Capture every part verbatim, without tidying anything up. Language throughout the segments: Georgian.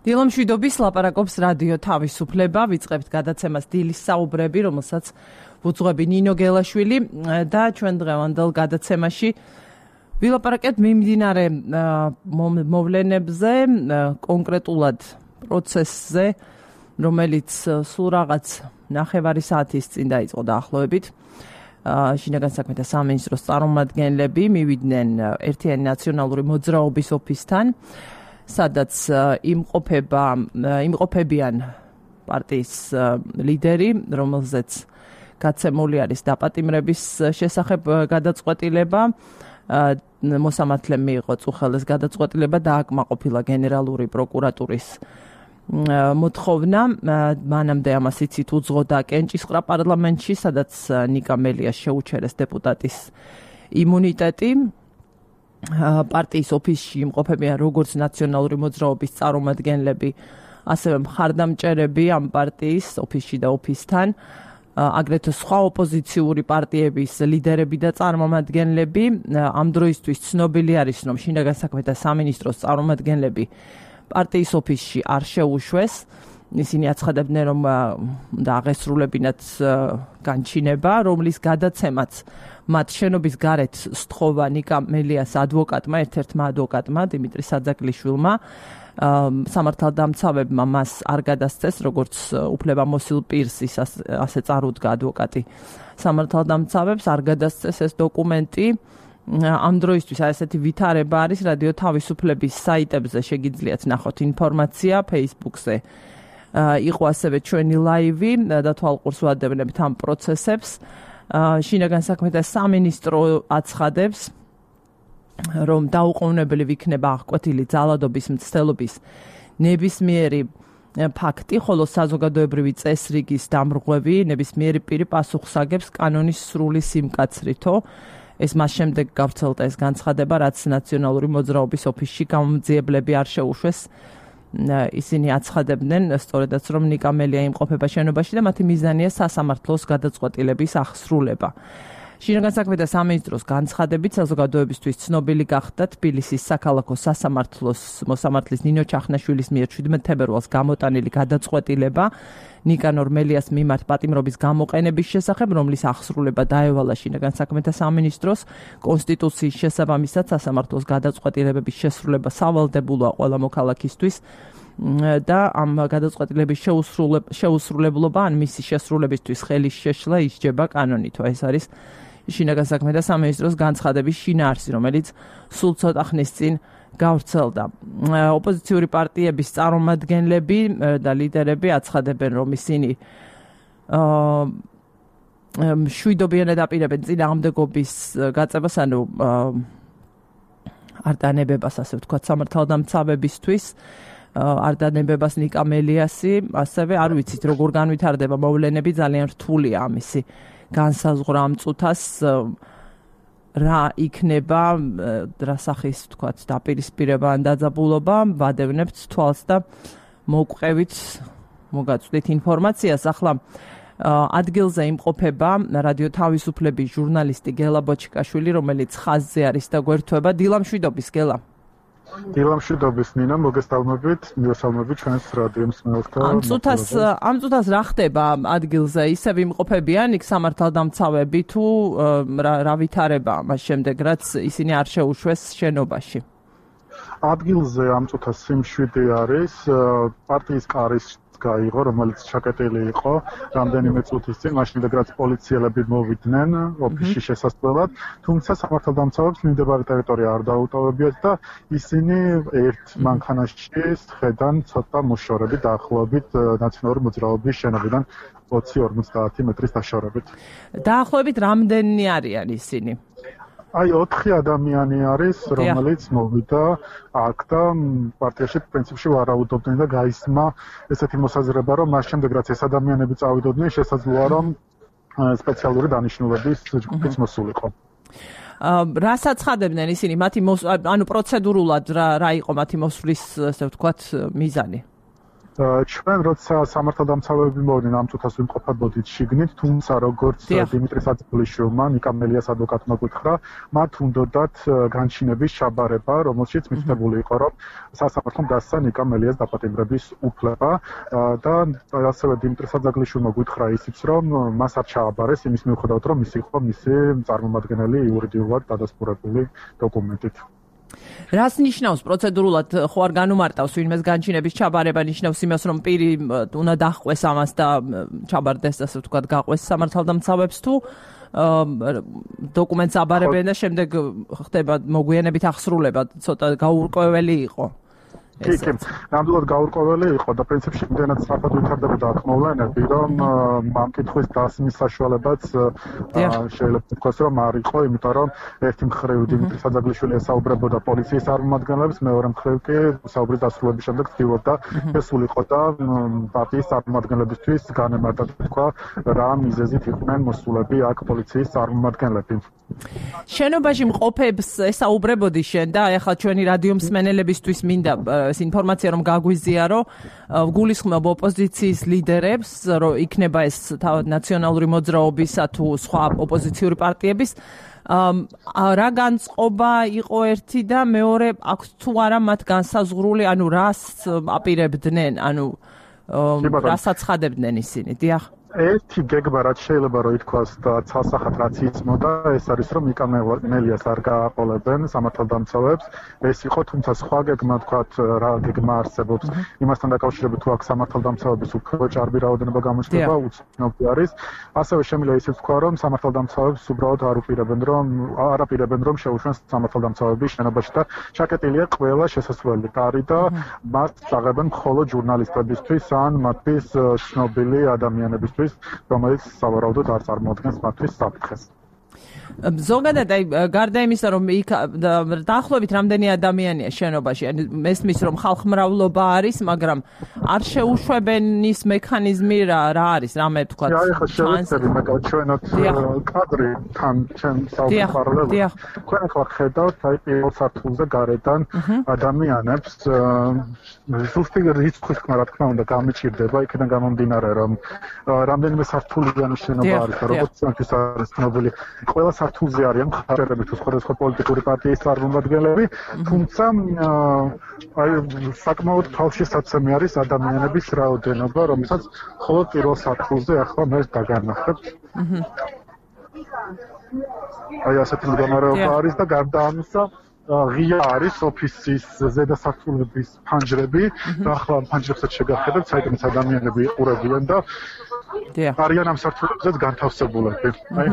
დილამშვიდობის ლაპარაკობს რადიო თავისუფლება, ვიწყებთ გადაცემას დილის საუბრები, რომელსაც ვუძღვები ნინო გელაშვილი და ჩვენ დღევანდელ გადაცემაში ვილაპარაკეთ მიმდინარე მოვლენებზე, კონკრეტულად პროცესზე, რომელიც სულ რაღაც ნახევარი საათის წინ დაიწყო დაახლოებით. შინაგან საქმეთა სამინისტროს წარმომადგენლები მივიდნენ ერთიანი ნაციონალური მოძრაობის ოფისთან, სადაც იმყოფება იმყოფებიან პარტიის ლიდერი, რომელზეც გაცემული არის დაპატიმრების შესახებ გადაწყვეტილება. მოსამართლემ მიიღო წუხელეს გადაწყვეტილება და აკმაყოფილა გენერალური პროკურატურის მოთხოვნა. მანამდე ამას იცით უძღოდა კენჭისყრა პარლამენტში, სადაც ნიკა მელიას შეუჩერეს დეპუტატის იმუნიტეტი. პარტიის ოფისში იმყოფებიან როგორც ნაციონალური მოძრაობის წარმომადგენლები, ასევე მხარდამჭერები ამ პარტიის ოფისში და ოფისთან, აგრეთვე სხვა ოპოზიციური პარტიების ლიდერები და წარმომადგენლები. ამ დროისთვის ცნობილი არის, რომ შინაგან საქმეთა სამინისტროს წარმომადგენლები პარტიის ოფისში არ შეუშვეს. ისინი აცხადებდნენ, რომ უნდა აღესრულებინათ განჩინება, რომლის გადაცემაც მათ შენობის გარეთ სთხოვა ნიკა მელიას ადვოკატმა, ერთ-ერთმა ადვოკატმა, დიმიტრი საძაგლიშვილმა. სამართალდამცავებმა მას არ გადასცეს, როგორც უფლებამოსილ პირს, ის ასე წარუდგა ადვოკატი სამართალდამცავებს, არ გადასცეს ეს დოკუმენტი. ამ დროისთვის ასეთი ვითარება არის რადიო თავისუფლების საიტებზე, შეგიძლიათ ნახოთ ინფორმაცია Facebook-ზე. იყო ასევე ჩვენი ლაივი და თვალყურს ვადევნებთ ამ პროცესებს. შინაგან საქმეთა სამინისტრო აცხადებს, რომ დაუყოვნებელი ვიქნება აღკვეთილი ძალადობის მცდელობის ნებისმიერი ფაქტი, ხოლო საზოგადოებრივი წესრიგის დამრღვევი ნებისმიერი პირი პასუხს აგებს კანონის სრული სიმკაცრითო. ეს მას შემდეგ გავრცელდა ეს განცხადება, რაც ნაციონალური მოძრაობის ოფისში გამომძიებლები არ შეუშვეს. ისინი აცხადებდნენ სწორედაც, რომ ნიკა მელია იმყოფება შენობაში და მათი მიზანია სასამართლოს გადაწყვეტილების აღსრულება. შინაგან საქმეთა სამინისტროს განცხადებით საზოგადოებისთვის ცნობილი გახდა თბილისის საქალაქო სასამართლოს მოსამართლის ნინო ჩახნაშვილის მიერ შვიდმეტ თებერვალს გამოტანილი გადაწყვეტილება ნიკანორ მელიას მიმართ პატიმრობის გამოყენების შესახებ, რომლის აღსრულება დაევალა შინაგან საქმეთა სამინისტროს. კონსტიტუციის შესაბამისად სასამართლოს გადაწყვეტილებების შესრულება სავალდებულოა ყველა მოქალაქისთვის და ამ გადაწყვეტილების შეუსრულებლობა ან მისი შესრულებისთვის ხელის შეშლა ისჯება კანონით. ეს არის შინაგან საქმეთა სამინისტროს განცხადების შინაარსი, რომელიც სულ ცოტა ხნის წინ გავრცელდა. ოპოზიციური პარტიების წარმომადგენლები და ლიდერები აცხადებენ, რომ ისინი მშვიდობიანად აპირებენ წინააღმდეგობის გაწევას, ანუ არ დანებებას, ასე ვთქვათ, სამართალდამცავებისთვის. არ დანებებას ნიკა მელიასი, ასევე არ ვიცით როგორ განვითარდება მოვლენები, ძალიან რთულია ამისი განსაზღვრა ამ წუთას, რა იქნება, რა სახის ვთქვათ დაპირისპირება ან დაძაბულობა, ვადევნებთ თვალს და მოვყევით, მოგაწვდით ინფორმაციას. ახლა ადგილზე იმყოფება რადიო თავისუფლების ჟურნალისტი გელა ბოჩიკაშვილი, რომელიც ხაზზე არის და გვერდება. დილამშვიდობის გელა. დილამშვიდობის ნინა, მოგესალმებით, მოგესალმებით ჩვენს რადიო მსმენელთა. ამ წუთას ამ წუთას რა ხდება ადგილზე? ისევ იმყოფებიან იქ სამართალდამცავები თუ რა ვითარება მას შემდეგ, რაც ისინი არ შეუშვეს შენობაში? ადგილზე ამ წუთას სიმშვიდე არის, პარტიის კარის გაიღო, რომელიც ჩაკეტილი იყო რამდენიმე წუთის წინ, მაშინ რაც პოლიციელები მოვიდნენ ოფისში შესასვლელად, თუმცა სამართალდამცავებს მიმდებარე ტერიტორია არ დაუტოვებიათ და ისინი ერთ მანქანაში ხედან ცოტა მოშორებით დაახლოებით ნაციონალური მოძრაობის შენობიდან ოცი ორმოცდაათი მეტრის დაშორებით. დაახლოებით რამდენი არიან ისინი? აი ოთხი ადამიანი არის, რომელიც მოვიდა აქ და პარტიაში პრინციპში ვარაუდობდნენ და გაისმა ესეთი მოსაზრება, რომ მას შემდეგ რაც ეს ადამიანები წავიდოდნენ, შესაძლოა რომ სპეციალური დანიშნულების ჯგუფიც მოსულიყო. რას აცხადებდნენ ისინი? მათი ანუ პროცედურულად რა რა იყო მათი მოსვლის, ასე ვთქვათ, მიზანი? ჩვენ როცა სამართალდამცავები მოვიდნენ ამ წუთას ვიმყოფებოდით შიგნით, თუმცა როგორც დიმიტრი საძებულიშვილმა, ნიკა მელიას ადვოკატმა გითხრა, მათ უნდათ განჩინების ჩაბარება, რომელშიც მითითებული იყო, რომ სასამართლომ დასცა ნიკა მელიას დაპატიმრების უფლება და ასევე დიმიტრი საძებულიშვილმა გითხრა ისიც, რომ მას არ ჩააბარეს იმის მიუხედავად, რომ ის იყო მისი წარმომადგენელი იურიდიულად დადასტურებული დოკუმენტით. რას ნიშნავს პროცედურულად ხო არ განუმარტავს ვინმეს განჩინების ჩაბარება ნიშნავს იმას რომ პირი უნდა დაჰყვეს ამას და ჩაბარდეს ასე ვთქვათ გაყვეს სამართალდამცავებს თუ დოკუმენტს აბარებენ და შემდეგ ხდება მოგვიანებით ახსრულება ცოტა გაურკვეველი იყო კი, კი, ნამდვილად გაურკვეველი იყო და პრინციპში იმდენად სწრაფად ვითარდებოდა აქ მოვლენები, რომ ამ კითხვის დასმის საშუალებაც შეიძლება თქვას, რომ არ იყო, იმიტომ რომ ერთი მხრივ დიმიტრი საძებლიშვილი ესაუბრებოდა პოლიციის წარმომადგენლებს, მეორე მხრივ კი საუბრის დასრულების შემდეგ ცდილობდა შესულიყო და პარტიის წარმომადგენლებისთვის განემარტა თქვა, რა მიზეზით იყვნენ მოსულები აქ პოლიციის წარმომადგენლები. შენობაში მყოფებს ესაუბრებოდი შენ და ეხლა ჩვენი რადიო მსმენელებისთვის მინდა ეს ინფორმაცია რომ გაგვიზია რომ გულისხმობ ოპოზიციის ლიდერებს რომ იქნება ეს თავად ნაციონალური მოძრაობისა თუ სხვა ოპოზიციური პარტიების რა განწყობა იყო ერთი და მეორე აქვს თუ არა მათ განსაზღვრული ანუ რას აპირებდნენ ანუ რასაც ხადებდნენ ისინი დიახ ერთი გეგმა რაც შეიძლება რომ ითქვას და ცალსახად რაც იწმოდა ეს არის რომ ნიკა მელიას არ გააყოლებენ სამართალდამცავებს ეს იყო თუმცა სხვა გეგმა თქვათ რა გეგმა არსებობს იმასთან დაკავშირებით თუ აქ სამართალდამცავების უფრო ჭარბი რაოდენობა გამოჩნდება უცნობი არის ასევე შემიძლია ისიც თქვა რომ სამართალდამცავებს უბრალოდ არ უპირებენ რომ არ აპირებენ რომ შეუშვენ სამართალდამცავების შენობაში და ჩაკეტილია ყველა შესასვლელი კარი და მას წაღებენ მხოლოდ ჟურნალისტებისთვის ან მათთვის ცნობილი ადამიანებისთვის რომელიც სავარაუდოდ არ წარმოადგენს მათთვის საფრთხეს. ზოგადად აი გარდა იმისა რომ იქ დაახლოებით რამდენი ადამიანია შენობაში ანუ მესმის რომ ხალხმრავლობა არის მაგრამ არ შეუშვებენ ის მექანიზმი რა რა არის რამე თქვა აი ხა შევეცდები მაგალ ჩვენოთ კადრი თან ჩვენ საუბარლები თქვენ ახლა ხედავთ აი პირველ სართულზე გარედან ადამიანებს ზუსტი რიცხვის თქმა რა თქმა უნდა გამიჭირდება იქიდან გამომდინარე რომ რამდენიმე სართულიანი შენობა არის როგორც ჩვენთვის არის ცნობილი ყველა სართულზე არიან მხარეები თუ სხვადასხვა პოლიტიკური პარტიის წარმომადგენლები, თუმცა აი საკმაოდ თავშესაცემი არის ადამიანების რაოდენობა, რომელსაც მხოლოდ პირველ სართულზე ახლა მე დაგანახებ. აი ასეთი მდგომარეობა არის და გარდა ამისა ღია არის ოფისის ზედა სართულების ფანჯრები და ახლა ფანჯრებსაც შეგახედებთ, საიდანაც ადამიანები იყურებიან და არიან ამ სართულებზეც განთავსებულები. აი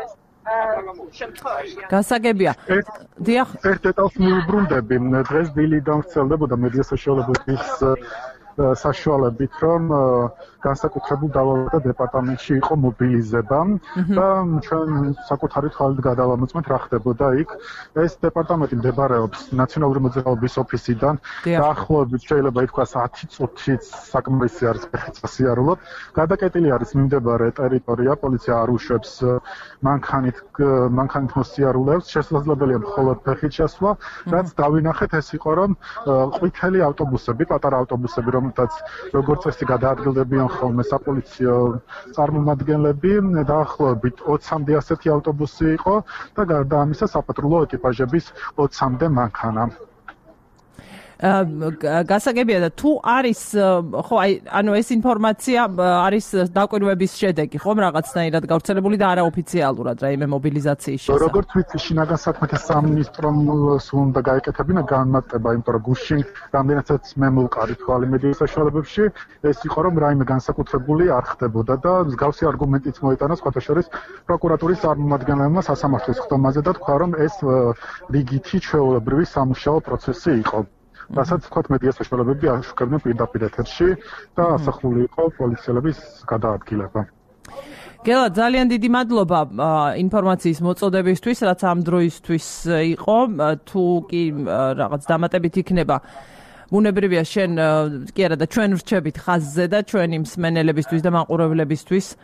გასაგებია. დიახ. ერთ დეტალს მიუბრუნდები. დღეს დილიდან ვრცელდებოდა მედია საშუალებების საშუალებით, რომ განსაკუთრებულ დავალება დეპარტამენტში იყო მობილიზება და ჩვენ საკუთარი თვალით გადავამოწმეთ რა ხდებოდა იქ. ეს დეპარტამენტი მდებარეობს ნაციონალური მოძრაობის ოფისიდან დაახლოებით შეიძლება ითქვას ათი წუთით საკმარისი არის ფეხსიარულოდ. გადაკეტილი არის მიმდებარე ტერიტორია, პოლიცია არ უშვებს მანქანით მანქანით მოსიარულეებს, შესაძლებელია მხოლოდ ფეხით შესვლა, რაც დავინახეთ ეს იყო რომ ყვითელი ავტობუსები, პატარა ავტობუსები რომელთაც როგორც წესი გადაადგილდებიან ხოლმე საპოლიციო წარმომადგენლები, დაახლოებით ოცამდე ასეთი ავტობუსი იყო და გარდა ამისა საპატრულო ეკიპაჟების ოცამდე მანქანა. გასაგებია და თუ არის ხო აი ანუ ეს ინფორმაცია არის დაკვირვების შედეგი ხომ რაღაცნაირად გავრცელებული და არაოფიციალურად რაიმე მობილიზაციის შესახებ. როგორც ვიცი შინაგან საქმეთა სამინისტრომ უნდა გაეკეთებინა განმარტება, იმიტომ რომ გუშინ რამდენადაც მე მოვყარი თვალი მედია საშუალებებში, ეს იყო რომ რაიმე განსაკუთრებული არ ხდებოდა და მსგავსი არგუმენტიც მოიტანა სხვათა შორის პროკურატურის წარმომადგენლებმა სასამართლოს ხდომაზე და თქვა რომ ეს რიგითი ჩვეულებრივი სამუშაო პროცესი იყო. რასაც თქვათ მედია საშუალებები აშუქებდნენ პირდაპირ ეთერში და ასახული იყო პოლიციელების გადაადგილება. გელა ძალიან დიდი მადლობა ინფორმაციის მოწოდებისთვის, რაც ამ დროისთვის იყო, თუ კი რაღაც დამატებით იქნება ბუნებრივია შენ კი არა და ჩვენ ვრჩებით ხაზზე და ჩვენი მსმენელებისთვის და მაყურებლებისთვის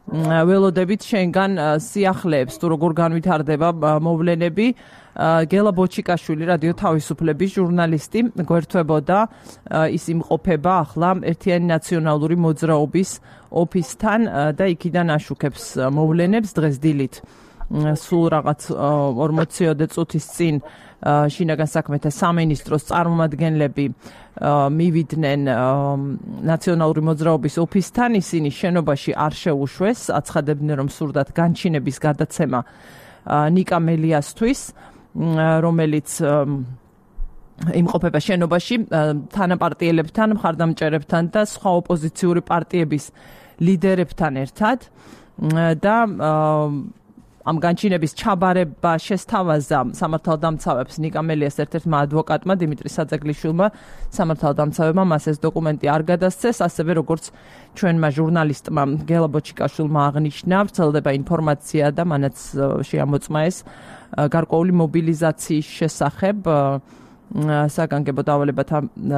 ველოდებით შენგან სიახლეებს თუ როგორ განვითარდება მოვლენები. გელა ბოჩიკაშვილი რადიო თავისუფლების ჟურნალისტი გვერდთვებოდა ის იმყოფება ახლა ერთიანი ნაციონალური მოძრაობის ოფისთან და იქიდან აშუქებს მოვლენებს დღეს დილით. სულ რაღაც ორმოციოდე წუთის წინ შინაგან საქმეთა სამინისტროს წარმომადგენლები მივიდნენ ნაციონალური მოძრაობის ოფისთან, ისინი შენობაში არ შეუშვეს, აცხადებდნენ რომ სურდათ განჩინების გადაცემა ნიკა მელიასთვის, რომელიც იმყოფება შენობაში თანაპარტიელებთან, მხარდამჭერებთან და სხვა ოპოზიციური პარტიების ლიდერებთან ერთად და ამ განჩინების ჩაბარება შესთავაზა სამართალდამცავებს ნიკა მელიას ერთ-ერთმა ადვოკატმა დიმიტრი საძეგლიშვილმა. სამართალდამცავებმა მას ეს დოკუმენტი არ გადასცეს, ასევე როგორც ჩვენმა ჟურნალისტმა გელა ბოჩიკაშვილმა აღნიშნა, ვრცელდება ინფორმაცია და მანაც შეამოწმა ეს გარკვეული მობილიზაციის შესახებ საგანგებო დავალებათა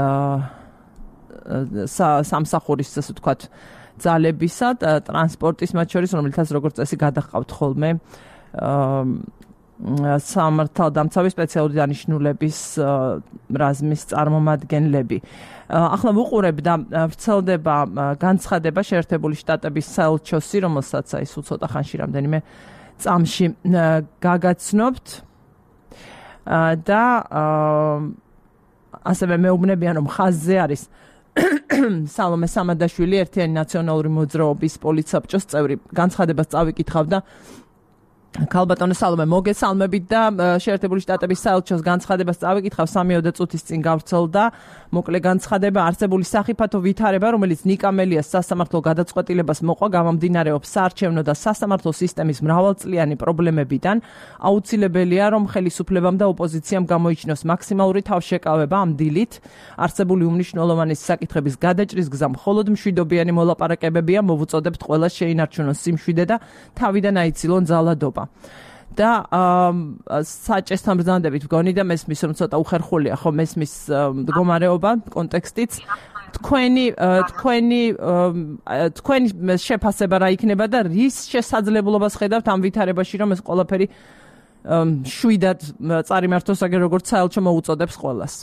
სამსახურის, ასე ვთქვათ, ძალებისა და ტრანსპორტის მათ შორის, რომელთაც როგორც წესი გადაჰყავთ ხოლმე სამართალდამცავი სპეციალური დანიშნულების რაზმის წარმომადგენლები. ახლა ვუყურებ და ვრცელდება განცხადება შეერთებული შტატების საელჩოსი, რომელსაც აი სულ ცოტა ხანში რამდენიმე წამში გაგაცნობთ და ასევე მეუბნებიან რომ ხაზზე არის სალომე სამადაშვილი, ერთიანი ნაციონალური მოძრაობის პოლიცსაბჭოს წევრი. განცხადებას წავიკითხავ და ქალბატონო სალომე, მოგესალმებით და შეერთებული შტატების საელჩოს განცხადებას წავიკითხავ, სამიოდე წუთის წინ გავრცელდა მოკლე განცხადება, არსებული სახიფათო ვითარება, რომელიც ნიკა მელიას სასამართლო გადაწყვეტილებას მოყვა, გამომდინარეობს საარჩევნო და სასამართლო სისტემის მრავალწლიანი პრობლემებიდან. აუცილებელია, რომ ხელისუფლებამ და ოპოზიციამ გამოიჩინოს მაქსიმალური თავშეკავება ამ დილით. არსებული უმნიშვნელოვანესი საკითხების გადაჭრის გზა მხოლოდ მშვიდობიანი მოლაპარაკებებია, მოვუწოდებთ ყველას შეინარჩუნოს სიმშვიდე და თავიდან აიცილონ ძალადობა. და საჭესთან ბრძანდებით ვგონი და მესმის რომ ცოტა უხერხულია ხო მესმის მდგომარეობა კონტექსტიც თქვენი თქვენი თქვენი შეფასება რა იქნება და რის შესაძლებლობას ხედავთ ამ ვითარებაში რომ ეს ყველაფერი შვიდად წარიმართოს აგერ როგორც საელჩო მოუწოდებს ყველას.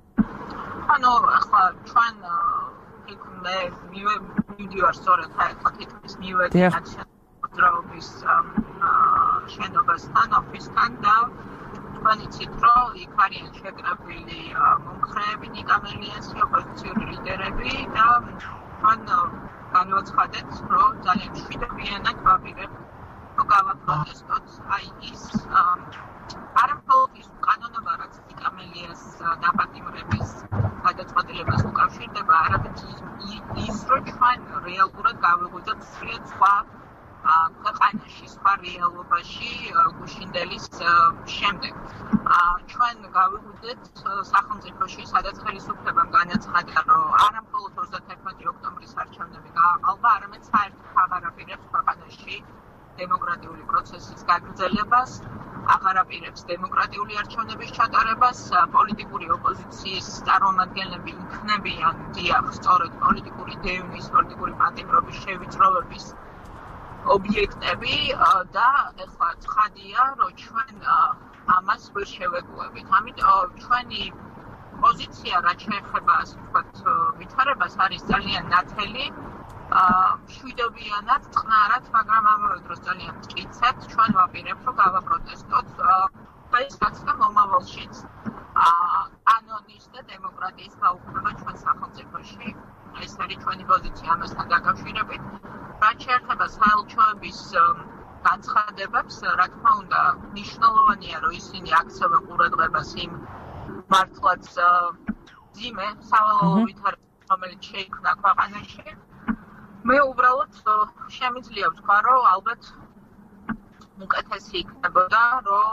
ანუ ახლა ჩვენ მე მივიდივარ სწორედ ახლა თითქმის მივედი მოძრაობის შენობასთან, ოფისთან და თქვენ იცით, რომ იქ არიან შეკრებილი მომხრეები, ნიკა მელიასი, ოპოზიციური ლიდერები და თქვენ განვაცხადეთ, რომ ძალიან მშვიდობიანად ვაპირებთ, რომ გავაპროტესტოთ აი ის არა მხოლოდ ის კანონობა, რაც ნიკა მელიას დაპატიმრების გადაწყვეტილებას უკავშირდება, არამედ ის, რომ ჩვენ რეალურად გავიღვიძოთ სრიად სხვა ქვეყანაში, სხვა რეალობაში გუშინდელის შემდეგ. ჩვენ გავიღვიძეთ სახელმწიფოში, სადაც ხელისუფლებამ განაცხადა, რომ არა მხოლოდ ოცდაერთი ოქტომბრის არჩევნები გააყალბა, არამედ საერთოდ აღარ აპირებს ქვეყანაში დემოკრატიული პროცესის გაგრძელებას, აღარ აპირებს დემოკრატიული არჩევნების ჩატარებას, პოლიტიკური ოპოზიციის წარმომადგენლები იქნებიან დიახ, სწორედ პოლიტიკური დევნის, პოლიტიკური პატიმრობის შევიწროვების ობიექტები და ეხლა ცხადია, რომ ჩვენ ამას ვერ შევეგუებით. ამიტომ ჩვენი პოზიცია, რაც შეეხება, ასე ვთქვათ, ვითარებას, არის ძალიან ნათელი, მშვიდობიანად, წყნარად, მაგრამ ამავე დროს ძალიან მტკიცედ ჩვენ ვაპირებთ, რომ გავაპროტესტოთ დღესაც და მომავალშიც კანონის და დემოკრატიის გაუქმება ჩვენ სახელმწიფოში. ეს არის ჩვენი პოზიცია ამასთან დაკავშირებით. რაც შეეხება საელჩოების განცხადებებს, რა თქმა უნდა, მნიშვნელოვანია, რომ ისინი აქცევენ ყურადღებას იმ მართლაც ძიმე სავალალო ვითარებას, რომელიც შეიქმნა ქვეყანაში. მე უბრალოდ შემიძლია ვთქვა, რომ ალბათ უკეთესი იქნებოდა, რომ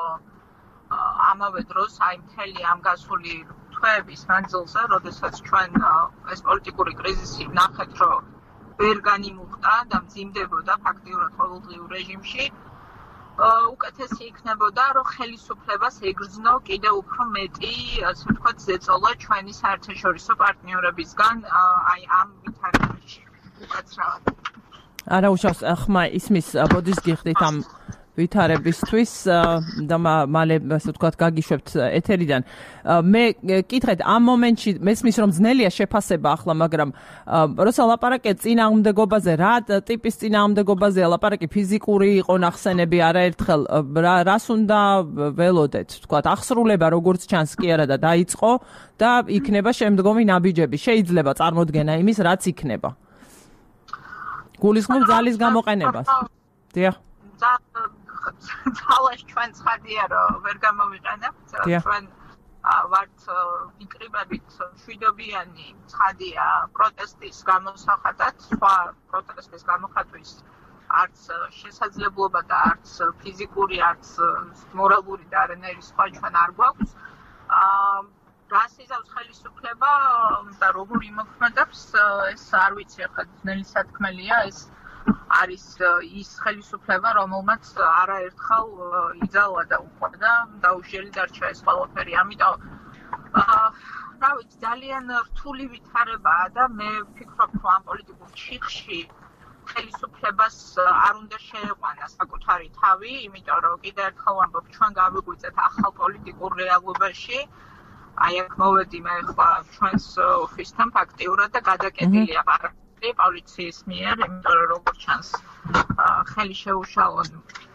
ამავე დროს აი მთელი ამ გასული თვეების მანძილზე, როდესაც ჩვენ ეს პოლიტიკური კრიზისი ვნახეთ, რომ ვერ განიმუხტა და მძიმდებოდა ფაქტიურად ყოველდღიურ რეჟიმში, უკეთესი იქნებოდა, რომ ხელისუფლებას ეგრძნო კიდევ უფრო მეტი, ასე ვთქვათ, ზეწოლა ჩვენი საერთაშორისო პარტნიორებისგან აი ამ ვითარებაში უკაცრავად. არა უშავს ხმა ისმის ბოდის გიხდით ამ ვითარებისთვის და მალე ასე ვთქვათ გაგიშვებთ ეთერიდან. მე კითხეთ ამ მომენტში მესმის რომ ძნელია შეფასება ახლა, მაგრამ როცა ლაპარაკეთ წინააღმდეგობაზე, რა ტიპის წინააღმდეგობაზე ლაპარაკი, ფიზიკური იყო ნახსენები არაერთხელ, რას უნდა ველოდეთ, ვთქვათ, აღსრულება როგორც ჩანს კი არა და დაიწყო და იქნება შემდგომი ნაბიჯები. შეიძლება წარმოდგენა იმის, რაც იქნება. გულისხმობ ძალის გამოყენებას. დიახ. ძალას ჩვენ ცხადია რომ ვერ გამოვიყენებთ, ჩვენ ვართ ვიკრიბებით მშვიდობიანი ცხადია პროტესტის გამოსახატად, სხვა პროტესტის გამოხატვის არც შესაძლებლობა და არც ფიზიკური, არც მორალური და არანაირი სხვა ჩვენ არ გვაქვს. რას იზავს ხელისუფლება და როგორ იმოქმედებს, ეს არ ვიცი, ახლა ძნელი სათქმელია, ეს არის ის ხელისუფლება, რომელმაც არაერთხელ იძალა და უყვარდა დაუშველი დარჩა ეს ყველაფერი. ამიტომ რა ვიცი, ძალიან რთული ვითარებაა და მე ვფიქრობ, რომ ამ პოლიტიკურ ჩიხში ხელისუფლებას არ უნდა შეეყვანა საკუთარი თავი, იმიტომ რომ კიდევ ერთხელ ვამბობ, ჩვენ გავიღვიძეთ ახალ პოლიტიკურ რეალობაში. აი აქ მოვედი მე ხა ჩვენს ოფისთან ფაქტიურად და გადაკეტილია პარაკი პოლიციის მიერ, იმიტომ რომ როგორც ჩანს ხელი შეუშალონ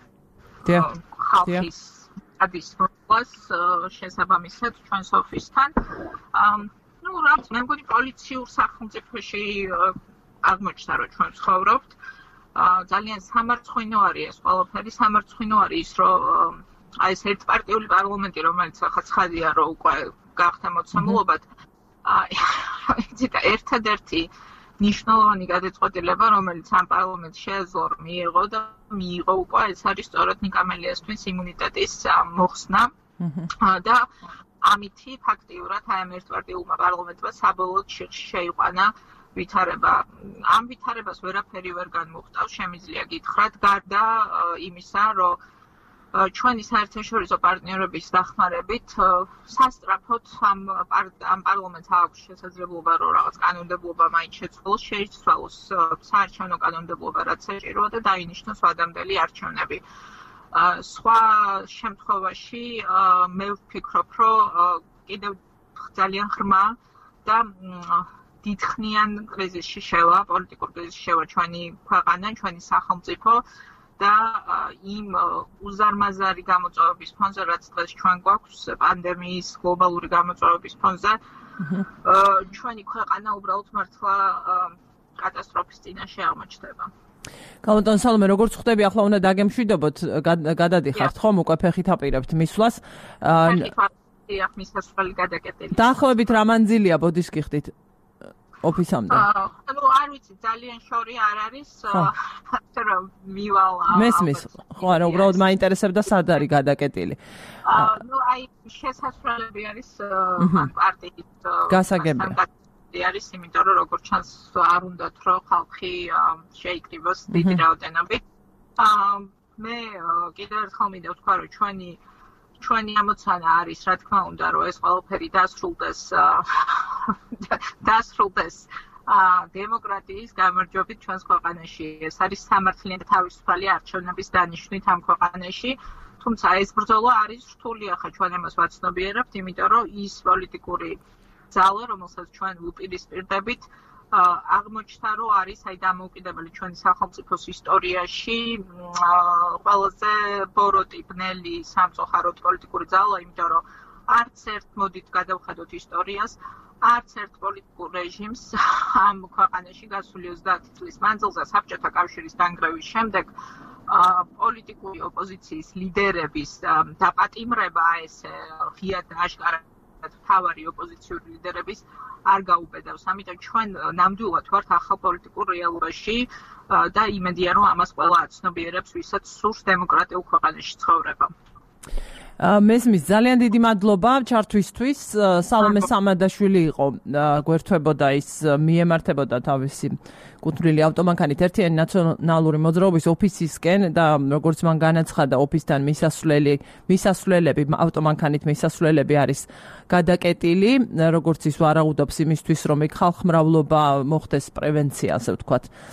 ხალხის ადის მოყოლას შესაბამისად ჩვენს ოფისთან. ნუ რა მე მგონი პოლიციურ სახელმწიფოში აღმოჩნდა რომ ჩვენ ცხოვრობთ. ძალიან სამარცხვინო არის ეს ყველაფერი, სამარცხვინო არის ის რომ აი ეს ერთპარტიული პარლამენტი, რომელიც ახლა ცხადია რომ უკვე გახდა მოცემულობად, აი და ერთადერთი ნიშნულოვანი გადაწყვეტილება, რომელიც ამ პარლამენტს შეეძლო მიიღო და მიიღო უკვე, ეს არის სწორედ ნიკამელიასთვის იმუნიტეტის მოხსნა და ამითი ფაქტიურად აი ამ ერთპარტიულმა პარლამენტმა საბოლოოდ შეიყვანა ვითარება. ამ ვითარებას ვერაფერი ვერ განმოხტავს, შემიძლია გითხრათ, გარდა იმისა, რომ ჩვენი საერთაშორისო პარტნიორების დახმარებით სასტრაფოდ ამ ამ პარლამენტს აქვს შესაძლებლობა რომ რაღაც კანონმდებლობა მაინც შეცვალოს, შეიცვალოს საარჩევნო კანონმდებლობა, რაც საჭიროა და დაინიშნოს ვადამდელი არჩევნები. სხვა შემთხვევაში მე ვფიქრობ, რომ კიდევ ძალიან ღრმა და დიდხნიან კრიზისში შევა, პოლიტიკურ კრიზისში შევა ჩვენი ქვეყანა, ჩვენი სახელმწიფო და იმ უზარმაზარი გამოწვევების ფონზე, რაც დღეს ჩვენ გვაქვს პანდემიის გლობალური გამოწვევების ფონზე, ჩვენი ქვეყანა უბრალოდ მართლა კატასტროფის წინაშე აღმოჩნდება. კალბატონ სალომე, როგორც ხვდები, ახლა უნდა დაგემშვიდობოთ, გადადიხართ ხომ უკვე ფეხით აპირებთ მისვლას. ფეხით მისასვლელი გადაკეტილი. დაახლოებით რა მანძილია ბოდის გიხდით ოფისამდე? ანუ არ ვიცი, ძალიან შორი არ არის, ასე რომ მივალ. მესმის, ხო არა, უბრალოდ მაინტერესებდა სად არის გადაკეტილი. ნუ აი შესასვლელები არის პარტიის გასაგებია. არის, იმიტომ რომ როგორც ჩანს არ უნდათ რომ ხალხი შეიკრიბოს დიდი რაოდენობით. მე კიდევ ერთხელ მინდა ვთქვა, რომ ჩვენი ჩვენი ამოცანა არის, რა თქმა უნდა, რომ ეს ყველაფერი დასრულდეს დასრულდეს დემოკრატიის გამარჯვებით ჩვენს ქვეყანაში. ეს არის სამართლიანი თავისუფალი არჩევნების დანიშვნით ამ ქვეყანაში. თუმცა ეს ბრძოლა არის რთული, ახლა ჩვენ ამას ვაცნობიერებთ, იმიტომ რომ ის პოლიტიკური ძალა, რომელსაც ჩვენ ვუპირისპირდებით, აღმოჩნდა, რომ არის აი დამოუკიდებელი ჩვენი სახელმწიფოს ისტორიაში ყველაზე ბოროტი, ბნელი, სამწუხაროდ პოლიტიკური ძალა, იმიტომ რომ არც ერთ მოდით გადავხედოთ ისტორიას, არც ერთ პოლიტიკურ რეჟიმს ამ ქვეყანაში გასული ოცდაათი წლის მანძილზე საბჭოთა კავშირის დანგრევის შემდეგ პოლიტიკური ოპოზიციის ლიდერების დაპატიმრება, ესე ღიად და აშკარად თავარი ოპოზიციური ლიდერების არ გაუბედავს. ამიტომ ჩვენ ნამდვილად ვართ ახალ პოლიტიკურ რეალობაში და იმედია რომ ამას ყველა აცნობიერებს, ვისაც სურს დემოკრატიულ ქვეყანაში ცხოვრება. მესმის, ძალიან დიდი მადლობა ჩართვისთვის. სალომე სამადაშვილი იყო, გვერდთვებოდა ის მიემართებოდა თავისი კუთვნილი ავტომანქანით ერთიანი ნაციონალური მოძრაობის ოფისისკენ და როგორც მან განაცხადა, ოფისთან მისასვლელი მისასვლელები, ავტომანქანით მისასვლელები არის გადაკეტილი, როგორც ის ვარაუდობს იმისთვის, რომ იქ ხალხმრავლობა მოხდეს პრევენცია, ასე ვთქვათ.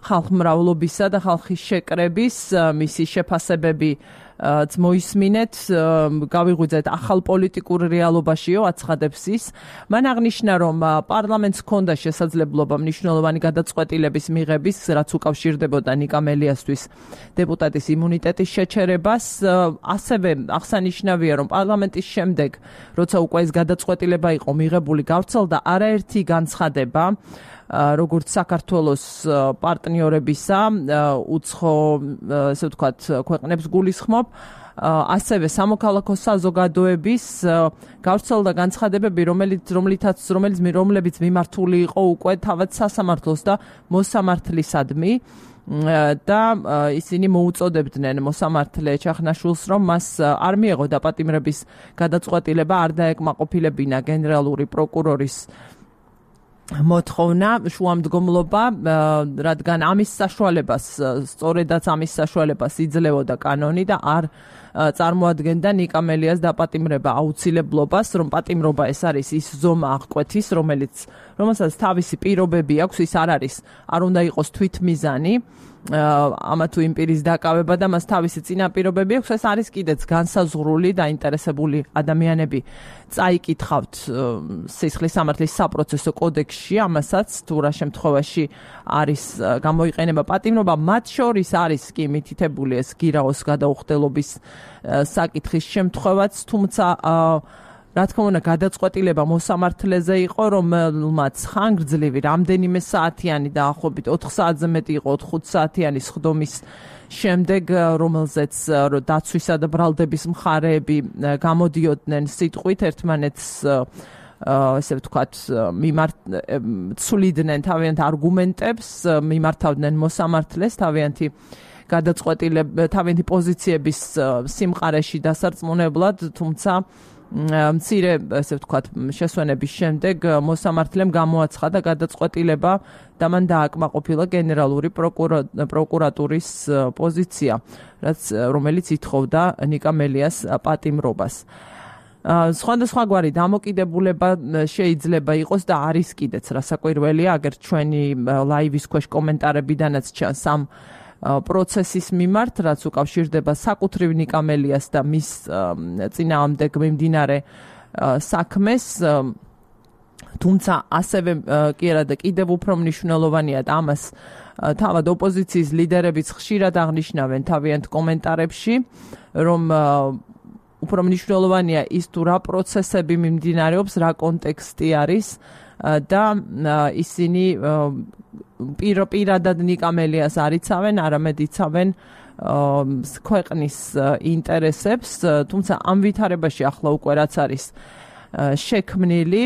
ხალხმრავლობისა და ხალხის შეკრების მისი შეფასებები მოისმინეთ, გავიღვიძეთ ახალ პოლიტიკურ რეალობაშიო აცხადებს ის. მან აღნიშნა, რომ პარლამენტს ჰქონდა შესაძლებლობა მნიშვნელოვანი გადაწყვეტილების მიღების, რაც უკავშირდებოდა ნიკა მელიასთვის დეპუტატის იმუნიტეტის შეჩერებას. ასევე აღსანიშნავია, რომ პარლამენტის შემდეგ, როცა უკვე ეს გადაწყვეტილება იყო მიღებული, გავრცელდა არაერთი განცხადება როგორც საქართველოს პარტნიორებისა, უცხო, ესე ვთქვათ, ქვეყნებს გულისხმობ, ასევე სამოქალაქო საზოგადოების გავრცელდა განცხადებები, რომელიც რომლითაც რომელიც რომლებიც მიმართული იყო უკვე თავად სასამართლოს და მოსამართლისადმი და ისინი მოუწოდებდნენ მოსამართლე ჩახნაშვილს, რომ მას არ მიეღო დაპატიმრების გადაწყვეტილება, არ დაეკმაყოფილებინა გენერალური პროკურორის მოთხოვნა შუამდგომლობა, რადგან ამის საშუალებას, სწორედაც ამის საშუალებას იძლეოდა კანონი და არ წარმოადგენდა ნიკა მელიას დაპატიმრება აუცილებლობას, რომ პატიმრობა ეს არის ის ზომა აღკვეთის, რომელიც რომელსაც თავისი პირობები აქვს, ის არ არის, არ უნდა იყოს თვითმიზანი ამა თუ იმ პირის დაკავება და მას თავისი წინაპირობები აქვს, ეს არის კიდეც განსაზღვრული და ინტერესებული ადამიანები წაიკითხავთ სისხლის სამართლის საპროცესო კოდექსში, ამასაც თუ რა შემთხვევაში არის გამოიყენება პატიმრობა, მათ შორის არის კი მითითებული ეს გირაოს გადაუხდელობის საკითხის შემთხვევაც, თუმცა რა თქმა უნდა, გადაწყვეტილება მოსამართლეზე იყო, რომელმაც ხანგრძლივი რამდენიმე საათიანი დაახლოებით ოთხ საათზე მეტი იყო, ოთხ საათიანი სხდომის შემდეგ, რომელზეც დაცვისა და ბრალდების მხარეები გამოდიოდნენ სიტყვით ერთმანეთს ესე ვთქვათ, ცვლიდნენ თავიანთ არგუმენტებს, მიმართავდნენ მოსამართლეს თავიანთი გადაწყვეტილება, თავიანთი პოზიციების სიმყარეში დასარწმუნებლად, თუმცა მცირე, ესე ვთქვათ, შესვენების შემდეგ მოსამართლემ გამოაცხადა გადაწყვეტილება და მან დააკმაყოფილა გენერალური პროკურატურის პოზიცია, რაც რომელიც ითხოვდა ნიკა მელიას პატიმრობას. სხვადასხვაგვარი დამოკიდებულება შეიძლება იყოს და არის კიდეც, რასაკვირველია, აგერ ჩვენი ლაივის ქვეშ კომენტარებიდანაც ჩანს ამ პროცესის მიმართ, რაც უკავშირდება საკუთრივ ნიკა მელიას და მის წინააღმდეგ მიმდინარე საქმეს, თუმცა ასევე კი არა და კიდევ უფრო მნიშვნელოვანია და ამას თავად ოპოზიციის ლიდერებიც ხშირად აღნიშნავენ თავიანთ კომენტარებში, რომ უფრო მნიშვნელოვანია ის თუ რა პროცესები მიმდინარეობს, რა კონტექსტი არის და ისინი პირადად ნიკა მელიას არ იცავენ, არამედ იცავენ ქვეყნის ინტერესებს, თუმცა ამ ვითარებაში ახლა უკვე რაც არის შექმნილი,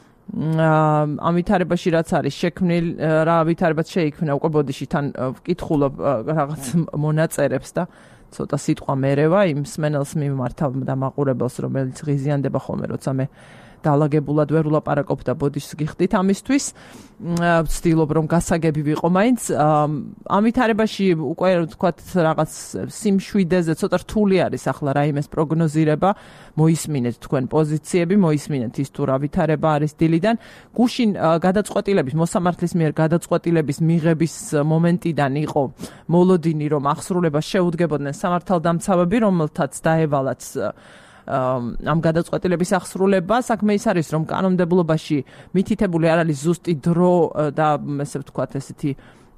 ამ ვითარებაში რაც არის შექმნილი, რა ვითარებაც შეიქმნა, უკვე ბოდიში თან ვკითხულობ რაღაც მონაწერებს და ცოტა სიტყვა მერევა იმ მსმენელს მიმართავ და მაყურებელს, რომელიც ღიზიანდება ხოლმე, როცა მე დალაგებულად ვერ ვლაპარაკობ და ბოდიშს გიხდით ამისთვის. ვცდილობ რომ გასაგები ვიყო მაინც. ამ ვითარებაში უკვე ვთქვათ რაღაც სიმშვიდეზე ცოტა რთული არის ახლა რაიმეს პროგნოზირება. მოისმინეთ თქვენ პოზიციები, მოისმინეთ ის თუ რა ვითარება არის დილიდან. გუშინ გადაწყვეტილების, მოსამართლის მიერ გადაწყვეტილების მიღების მომენტიდან იყო მოლოდინი, რომ აღსრულებას შეუდგებოდნენ სამართალდამცავები, რომელთაც დაევალათ ამ გადაწყვეტილების აღსრულება. საქმე ის არის, რომ კანონმდებლობაში მითითებული არ არის ზუსტი დრო და ესე ვთქვათ, ესეთი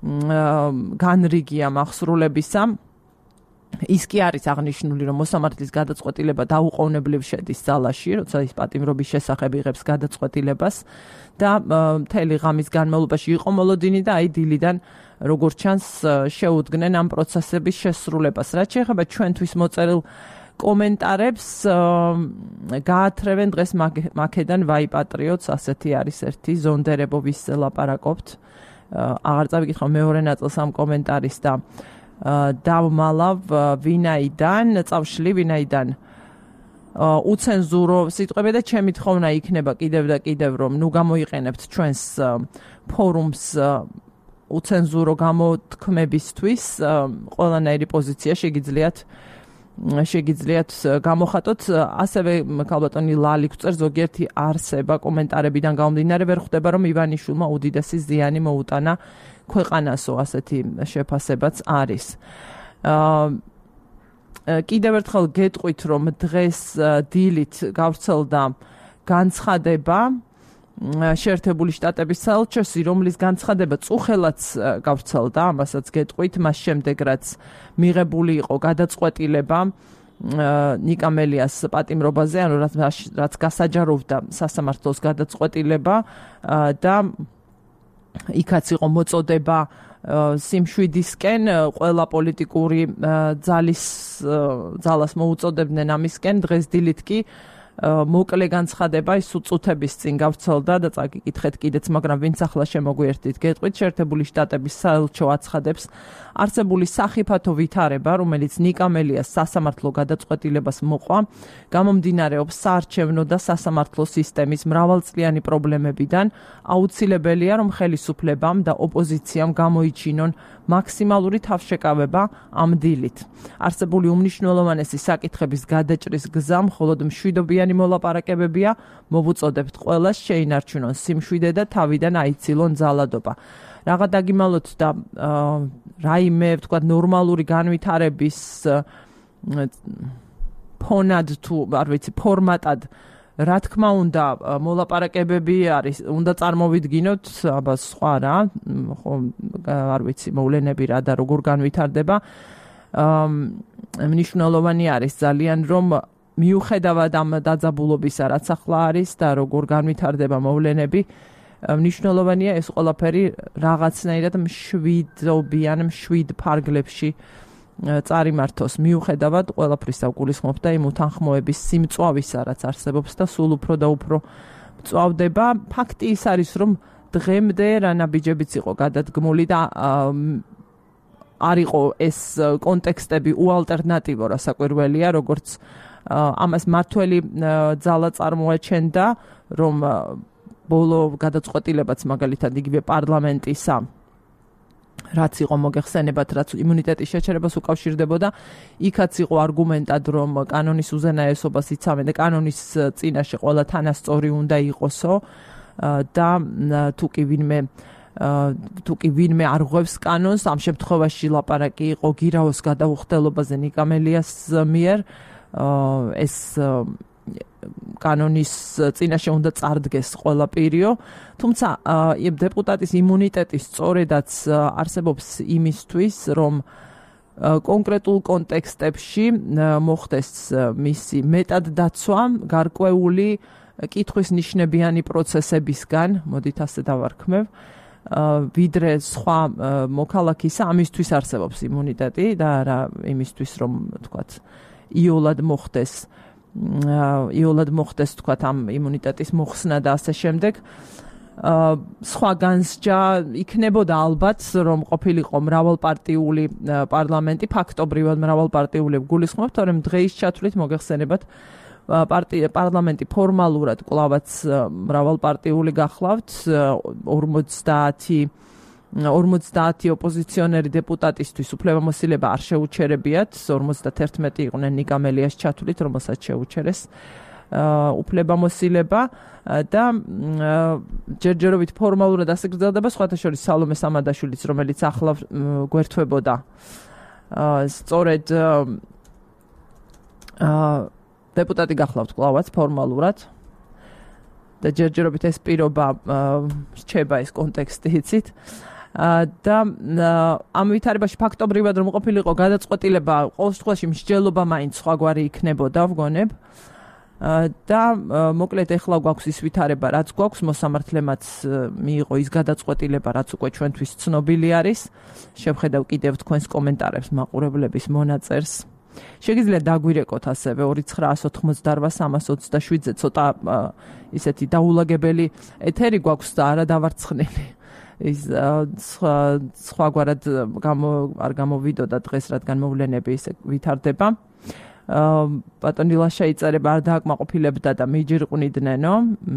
განრიგი ამ აღსრულებისა. ის კი არის აღნიშნული, რომ მოსამართლის გადაწყვეტილება დაუყოვნებლივ შედის ძალაში, როცა ის პატიმრობის შესახებ იღებს გადაწყვეტილებას და მთელი ღამის განმავლობაში იყო მოლოდინი და აი დილიდან როგორც ჩანს შეუდგნენ ამ პროცესების შესრულებას. რაც შეეხება ჩვენთვის მოწერილ კომენტარებს, გაათრევენ დღეს მაქედან ვაიპატრიოტს, ასეთი არის ერთი ზონდერებო ვის ლაპარაკობთ. აღარ წავიკითხავ მეორე ნაწილს ამ კომენტარის და დავმალავ ვინაიდან, წავშლი ვინაიდან უცენზურო სიტყვები და ჩემი თხოვნა იქნება კიდევ და კიდევ, რომ ნუ გამოიყენებთ ჩვენს ფორუმს უცენზურო გამოთქმებისთვის, ყველანაირი პოზიცია შეგიძლიათ შეგიძლიათ გამოხატოთ. ასევე ქალბატონი ლალი გვწერს, ზოგიერთი არსება კომენტარებიდან გამომდინარე ვერ ხვდება, რომ ივანიშვილმა უდიდესი ზიანი მოუტანა ქვეყანასო, ასეთი შეფასებაც არის. კიდევ ერთხელ გეტყვით, რომ დღეს დილით გავრცელდა განცხადება შეერთებული შტატების საელჩოში, რომლის განცხადება წუხელაც გავრცელდა, ამასაც გეტყვით, მას შემდეგ რაც მიღებული იყო გადაწყვეტილება ნიკა მელიას პატიმრობაზე, ანუ რაც გასაჯაროვდა სასამართლოს გადაწყვეტილება და იქაც იყო მოწოდება სიმშვიდისკენ, ყველა პოლიტიკური ძალის ძალას მოუწოდებდნენ ამისკენ. დღეს დილით კი მოკლე განცხადება ის უწუთების წინ გავრცელდა და წაგიკითხეთ კიდეც, მაგრამ ვინც ახლა შემოგვიერთდით, გეტყვით, შეერთებული შტატების საელჩო აცხადებს არსებული სახიფათო ვითარება, რომელიც ნიკა მელიას სასამართლო გადაწყვეტილებას მოყვა, გამომდინარეობს საარჩევნო და სასამართლო სისტემის მრავალწლიანი პრობლემებიდან, აუცილებელია, რომ ხელისუფლებამ და ოპოზიციამ გამოიჩინონ მაქსიმალური თავშეკავება ამ დილით. არსებული უმნიშვნელოვანესი საკითხების გადაჭრის გზა მხოლოდ მშვიდობიანი მოლაპარაკებებია, მოვუწოდებთ ყველას შეინარჩუნონ სიმშვიდე და თავიდან აიცილონ ძალადობა. რაღა დაგიმალოთ და რაიმე ვთქვათ ნორმალური განვითარების ფონად თუ არ ვიცი ფორმატად რა თქმა უნდა მოლაპარაკებები არის, უნდა წარმოვიდგინოთ, აბა სხვა რა, ხო არ ვიცი მოვლენები რა და როგორ განვითარდება. მნიშვნელოვანი არის ძალიან, რომ მიუხედავად ამ დაძაბულობისა, რაც ახლა არის და როგორ განვითარდება მოვლენები, მნიშვნელოვანია ეს ყველაფერი რაღაცნაირად მშვიდობიან, მშვიდ ფარგლებში წარიმართოს, მიუხედავად ყველაფრისა გულისხმობ და იმ უთანხმოების სიმწვავისა, რაც არსებობს და სულ უფრო და უფრო მწვავდება. ფაქტი ის არის, რომ დღემდე რა ნაბიჯებიც იყო გადადგმული და არ იყო ეს კონტექსტები უალტერნატივო, რასაკვირველია, როგორც ამას მართველი ძალა წარმოაჩენდა, რომ ბოლო გადაწყვეტილებაც მაგალითად იგივე პარლამენტისა, რაც იყო მოგეხსენებათ, რაც იმუნიტეტის შეჩერებას უკავშირდებოდა, იქაც იყო არგუმენტად, რომ კანონის უზენაესობას იცავენ და კანონის წინაშე ყველა თანასწორი უნდა იყოსო და თუ კი ვინმე თუ კი ვინმე არ ღვევს კანონს, ამ შემთხვევაში ლაპარაკი იყო გირაოს გადაუხდელობაზე ნიკა მელიას მიერ, ეს კანონის წინაშე უნდა წარდგეს ყველა პირიო, თუმცა დეპუტატის იმუნიტეტი სწორედაც არსებობს იმისთვის, რომ კონკრეტულ კონტექსტებში მოხდეს მისი მეტად დაცვა, გარკვეული კითხვის ნიშნებიანი პროცესებისგან, მოდით ასე დავარქმევ, ვიდრე სხვა მოქალაქისა, ამისთვის არსებობს იმუნიტეტი და რა იმისთვის, რომ თქვათ იოლად მოხდეს იოლად მოხდეს თქვათ ამ იმუნიტეტის მოხსნა და ასე შემდეგ. სხვა განსჯა იქნებოდა ალბათ, რომ ყოფილიყო მრავალპარტიული პარლამენტი, ფაქტობრივად მრავალპარტიული გულისხმობთ, თორემ დღეის ჩათვლით მოგეხსენებათ პარლამენტი ფორმალურად კვლავაც მრავალპარტიული გახლავთ, ორმოცდაათი ოპოზიციონერი დეპუტატისთვის უფლებამოსილება არ შეუჩერებიათ, ორმოცდაერთმეტი იყვნენ ნიკა მელიას ჩათვლით, რომელსაც შეუჩერეს უფლებამოსილება და ჯერჯერობით ფორმალურად ასე გრძელდება, სხვათა შორის სალომე სამადაშვილიც, რომელიც ახლა გვერთვებოდა სწორედ დეპუტატი გახლავთ კვლავაც ფორმალურად და ჯერჯერობით ეს პირობა რჩება ეს კონტექსტი იცით. და ამ ვითარებაში ფაქტობრივად რომ ყოფილიყო გადაწყვეტილება, ყოველ შემთხვევაში მსჯელობა მაინც სხვაგვარი იქნებოდა, ვგონებ. და მოკლედ ეხლა გვაქვს ის ვითარება, რაც გვაქვს, მოსამართლემაც მიიღო ის გადაწყვეტილება, რაც უკვე ჩვენთვის ცნობილი არის. შევხედავ კიდევ თქვენს კომენტარებს, მაყურებლების მონაწერს. შეგიძლიათ დაგვირეკოთ ასევე ორი ცხრაას ოთხმოცდაოთხ სამას ოცდაშვიდზე ცოტა ისეთი დაულაგებელი ეთერი გვაქვს და არა დავარცხნილი. ის სხვაგვარად არ გამოვიდოდა დღეს, რადგან მოვლენები ისე ვითარდება. ბატონი ლაშა იწერება, არ დააკმაყოფილებდა და მიჯირყვნიდნენო.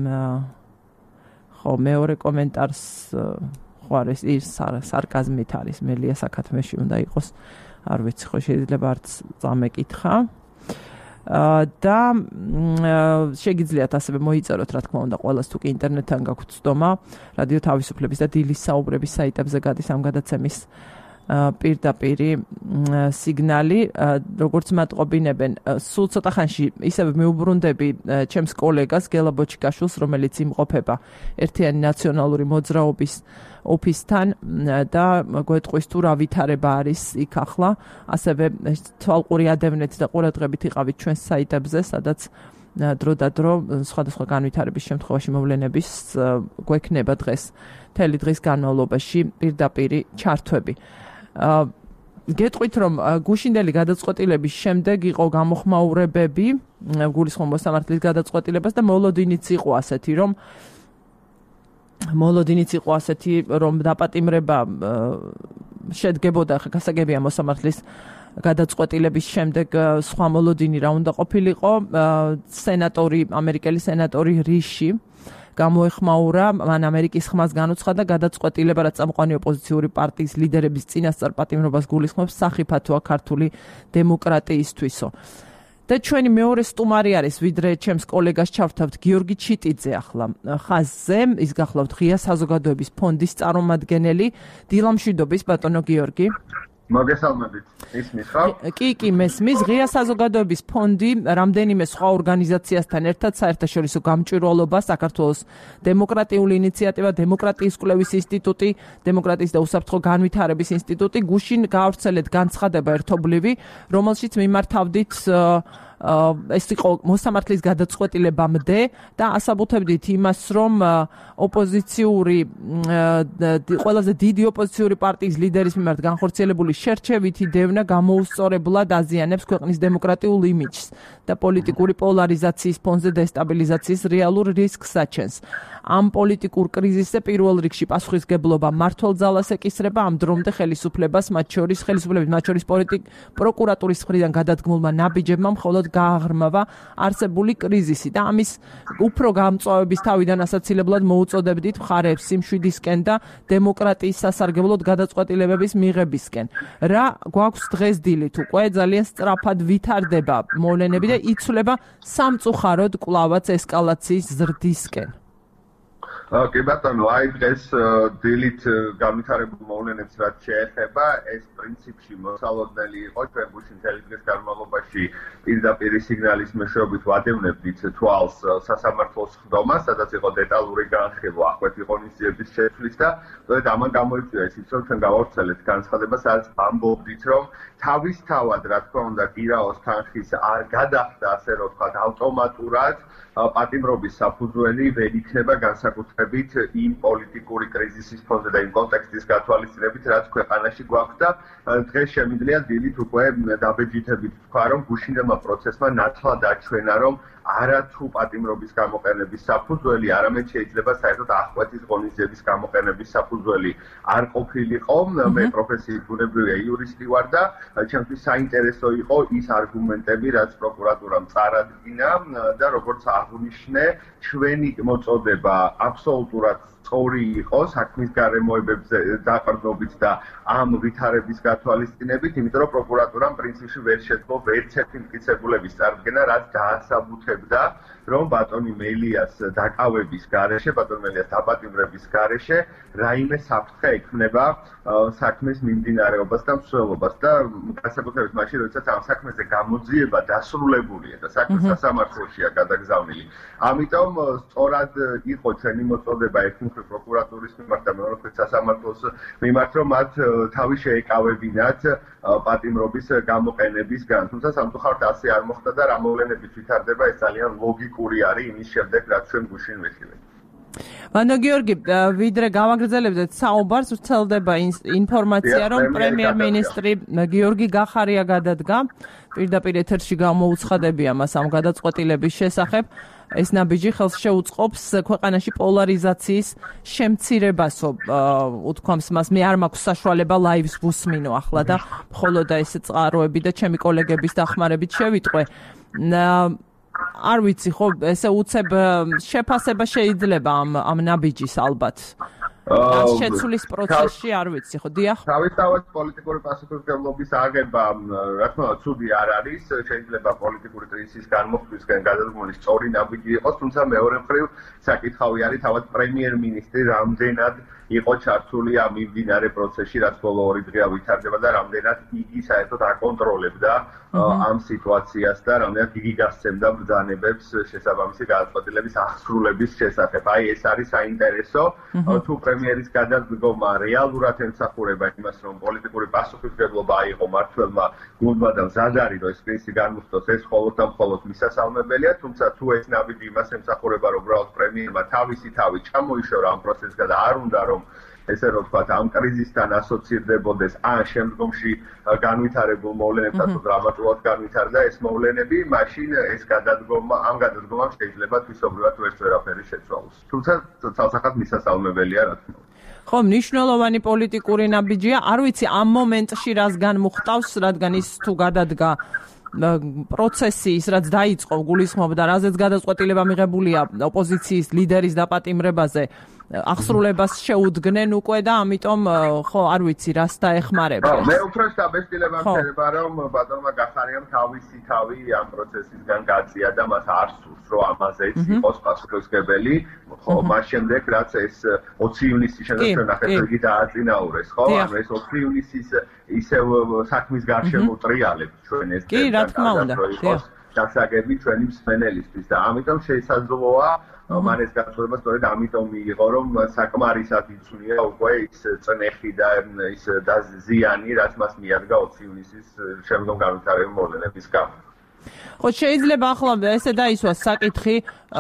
ხო, მეორე კომენტარს ხო არის ის სარკაზმით არის, მელია საქათმეში უნდა იყოს. არ ვიცი ხო შეიძლება არც წამეკითხა და შეგიძლიათ ასევე მოიწეროთ რა თქმა უნდა ყველას თუ კი ინტერნეტთან გაქვთ ცდომა რადიო თავისუფლების და დილის საუბრების საიტებზე გადის ამ გადაცემის პირდაპირი სიგნალი როგორც მატყობინებენ სულ ცოტა ხანში ისევ მეუბრუნდები ჩემს კოლეგას გელა ბოჩიკაშვილს რომელიც იმყოფება ერთიანი ნაციონალური მოძრაობის ოფისთან და გვეტყვის თუ რა ვითარება არის იქ ახლა ასევე თვალყური ადევნეთ და ყურადღებით იყავით ჩვენს საიტებზე სადაც დრო და დრო სხვადასხვა განვითარების შემთხვევაში მოვლენების გვექნება დღეს მთელი დღის განმავლობაში პირდაპირი ჩართვები გეტყვით რომ გუშინდელი გადაწყვეტილების შემდეგ იყო გამოხმაურებები გულისხმობ მოსამართლის გადაწყვეტილებას და მოლოდინიც იყო ასეთი რომ მოლოდინიც იყო ასეთი რომ დაპატიმრება შედგებოდა გასაგებია მოსამართლის გადაწყვეტილების შემდეგ სხვა მოლოდინი რა უნდა ყოფილიყო სენატორი ამერიკელი სენატორი რიში გამოეხმაურა მან ამერიკის ხმას განუცხადა გადაწყვეტილება რაც წამყვანი ოპოზიციური პარტიის ლიდერების წინასწარ პატიმრობას გულისხმობს სახიფათოა ქართული დემოკრატიისთვისო და ჩვენი მეორე სტუმარი არის ვიდრე ჩემს კოლეგას ჩავთავთ გიორგი ჩიტიძე ახლა ხაზზე ის გახლავთ ღია საზოგადოების ფონდის წარმომადგენელი დილამშვიდობის ბატონო გიორგი მოგესალმებით ისმის ხო? კი, კი, მესმის ღია საზოგადოების ფონდი რამდენიმე სხვა ორგანიზაციასთან ერთად საერთაშორისო გამჭვირვალობა საქართველოს დემოკრატიული ინიციატივა დემოკრატიის კვლევის ინსტიტუტი დემოკრატიის და უსაფრთხო განვითარების ინსტიტუტი გუშინ გაავრცელეთ განცხადება ერთობლივი რომელშიც მიმართავდით ეს იყო მოსამართლის გადაწყვეტილებამდე და ასაბუთებდით იმას რომ ოპოზიციური ყველაზე დიდი ოპოზიციური პარტიის ლიდერის მიმართ განხორციელებული შერჩევითი დევნა გამოუსწორებლად აზიანებს ქვეყნის დემოკრატიულ იმიჯს და პოლიტიკური პოლარიზაციის ფონზე დესტაბილიზაციის რეალურ რისკს აჩენს. ამ პოლიტიკურ კრიზისზე პირველ რიგში პასუხისგებლობა მმართველ ძალას ეკისრება ამ დრომდე ხელისუფლებას მათ შორის ხელისუფლების მათ შორის პროკურატურის მხრიდან გადადგმულმა ნაბიჯებმა მხოლოდ გააღრმავა არსებული კრიზისი და ამის უფრო გამწვავების თავიდან ასაცილებლად მოუწოდებდით მხარეებს სიმშვიდისკენ და დემოკრატიის სასარგებლოდ გადაწყვეტილებების მიღებისკენ. რა გვაქვს დღეს დილით უკვე ძალიან სწრაფად ვითარდება მოვლენები და იცვლება სამწუხაროდ კვლავაც ესკალაციის ზრდისკენ. კი ბატონო, აი დღეს დილით განვითარებულ მოვლენებს რაც შეეხება, ეს პრინციპში მოსალოდნელი იყო ჩვენ გუშინ მთელი დღის განმავლობაში პირდაპირი სიგნალის მეშვეობით ვადევნებდით თვალს სასამართლოს ხდომას, სადაც იყო დეტალური განხილვა ახკვეთი ღონისძიების შეცვლის და სწორედ ამან გამოიწვია ისიც რომ ჩვენ გავავრცელეთ განცხადება, სადაც ამბობდით რომ თავისთავად რა თქმა უნდა გირაოს თანხის არ გადახდა ასე რომ ვთქვათ ავტომატურად პატიმრობის საფუძველი ვერ იქნება განსაკუთრებით იმ პოლიტიკური კრიზისის ფონზე და იმ კონტექსტის გათვალისწინებით, რაც ქვეყანაში გვაქვს და დღეს შემიძლია დილით უკვე დაბეჯითებით თქვა, რომ გუშინდელმა პროცესმა ნათლად აჩვენა, რომ არათუ პატიმრობის გამოყენების საფუძველი, არამედ შეიძლება საერთოდ ახკვეთის ღონისძიების გამოყენების საფუძველი არ ყოფილიყო. მე პროფესიით ბუნებრივია იურისტი ვარ და ჩემთვის საინტერესო იყო ის არგუმენტები, რაც პროკურატურამ წარადგინა და როგორც აღნიშნე, ჩვენი მოწოდება აბსოლუტურად სწორი იყო საქმის გარემოებებზე დაყრდნობით და ამ ვითარების გათვალისწინებით, იმიტომ რომ პროკურატურამ პრინციპში ვერ შეძლო ვერცერთი მტკიცებულების წარდგენა, რაც დაასაბუთებდა, რომ ბატონი მელიას დაკავების გარეშე, ბატონ მელიას დაპატიმრების გარეშე რაიმე საფრთხე ექმნება საქმის მიმდინარეობას და მსვლელობას და განსაკუთრებით მაშინ, როდესაც ამ საქმეზე გამოძიება დასრულებულია და საქმე სასამართლოშია გადაგზავნილი. ამიტომ სწორად იყო ჩვენი მოწოდება ერთმხრივ პროკურატურის მიმართ და მეორეხრივ სასამართლოს მიმართ, რომ მათ თავი შეეკავებინათ პატიმრობის გამოყენებისგან. თუმცა სამწუხაროდ ასე არ მოხდა და რა მოვლენებით ვითარდება, ეს ძალიან ლოგიკური არის იმის შემდეგ, რაც ჩვენ გუშინ ვიხილეთ. ბატონო გიორგი, ვიდრე გავაგრძელებდეთ საუბარს, ვრცელდება ინფორმაცია, რომ პრემიერ-მინისტრი გიორგი გახარია გადადგა. პირდაპირ ეთერში გამოუცხადებია მას ამ გადაწყვეტილების შესახებ. ეს ნაბიჯი ხელს შეუწყობს ქვეყანაში პოლარიზაციის შემცირებასო, უთქვამს მას, მე არ მაქვს საშუალება ლაივს ვუსმინო ახლა და მხოლოდ ეს წყაროები და ჩემი კოლეგების დახმარებით შევიტყვე. არ ვიცი ხო, ესე უცებ შეფასება შეიძლება ამ ამ ნაბიჯის ალბათ. შეცვლის პროცესში არ ვიცი ხო დიახ თავისთავად პოლიტიკური პასუხისმგებლობის აღება რა თქმა უნდა ცუდი არ არის შეიძლება პოლიტიკური კრიზისის გამოხდისგან გადადგმული სწორი ნაბიჯი იყოს თუმცა მეორე მხრივ საკითხავი არის თავად პრემიერ-მინისტრი რამდენად იყო ჩართული ამ მიმდინარე პროცესში რაც ბოლო ორი დღეა ვითარდება და რამდენად იგი საერთოდ აკონტროლებდა ამ სიტუაციას და რამდენად იგი გასცემდა ბრძანებებს შესაბამისი გადაწყვეტილების აღსრულების შესახებ. აი ეს არის საინტერესო თუ პრემიერის გადადგომა რეალურად ემსახურება იმას რომ პოლიტიკური პასუხისმგებლობა აიღო მმართველმა გუნდმა და მზად არის რომ ეს კრიზისი განმუხტოს ეს მხოლოდ და მხოლოდ მისასალმებელია თუმცა თუ ეს ნაბიჯი იმას ემსახურება რომ უბრალოდ პრემიერმა თავისი თავი ჩამოიშორა ამ პროცესიდან და არ უნდა რომ ესე რომ ვთქვათ ამ კრიზისთან ასოცირდებოდეს ან შემდგომში განვითარებულ მოვლენებთან თუ დრამატულად განვითარდა ეს მოვლენები, მაშინ ეს გადადგომა ამ გადადგომამ შეიძლება თვისობრივად ვერც ვერაფერი შეცვალოს. თუმცა ცალსახად მისასალმებელია რა თქმა უნდა. ხო, მნიშვნელოვანი პოლიტიკური ნაბიჯია. არ ვიცი ამ მომენტში რას განმუხტავს, რადგან ის თუ გადადგა პროცესი ის რაც დაიწყო გულისხმობდა რაზეც გადაწყვეტილება მიღებულია ოპოზიციის ლიდერის დაპატიმრებაზე აღსრულებას შეუდგნენ უკვე და ამიტომ ხო არ ვიცი რას დაეხმარება. მე უფრო შტაბესტილება მქონდა რომ ბატონმა გახარიამ თავისი თავი ამ პროცესისგან გაწია და მას არ სურს რომ ამაზეც იყოს პასუხისმგებელი. ხო, მას შემდეგ რაც ეს ოცი ივნისის შესაძლოა ნახეთ იგი დააწინაურეს, ხო? ანუ ეს ოცი ივნისის ისევ საქმის გარშემო ტრიალებთ ჩვენ ეს კი, რა თქმა უნდა. დასაგები ჩვენი მსმენელისთვის და ამიტომ შესაძლოა მან ეს გაწყვეტილება სწორედ ამიტომ მიიღო რომ საკმარისად იცვლია უკვე ის წნეხი და ის დაზიანი რაც მას მიადგა ოცი ივნისის შემდგომ განვითარებულ მოვლენების გამო. ხო შეიძლება ახლა ესე დაისვას საკითხი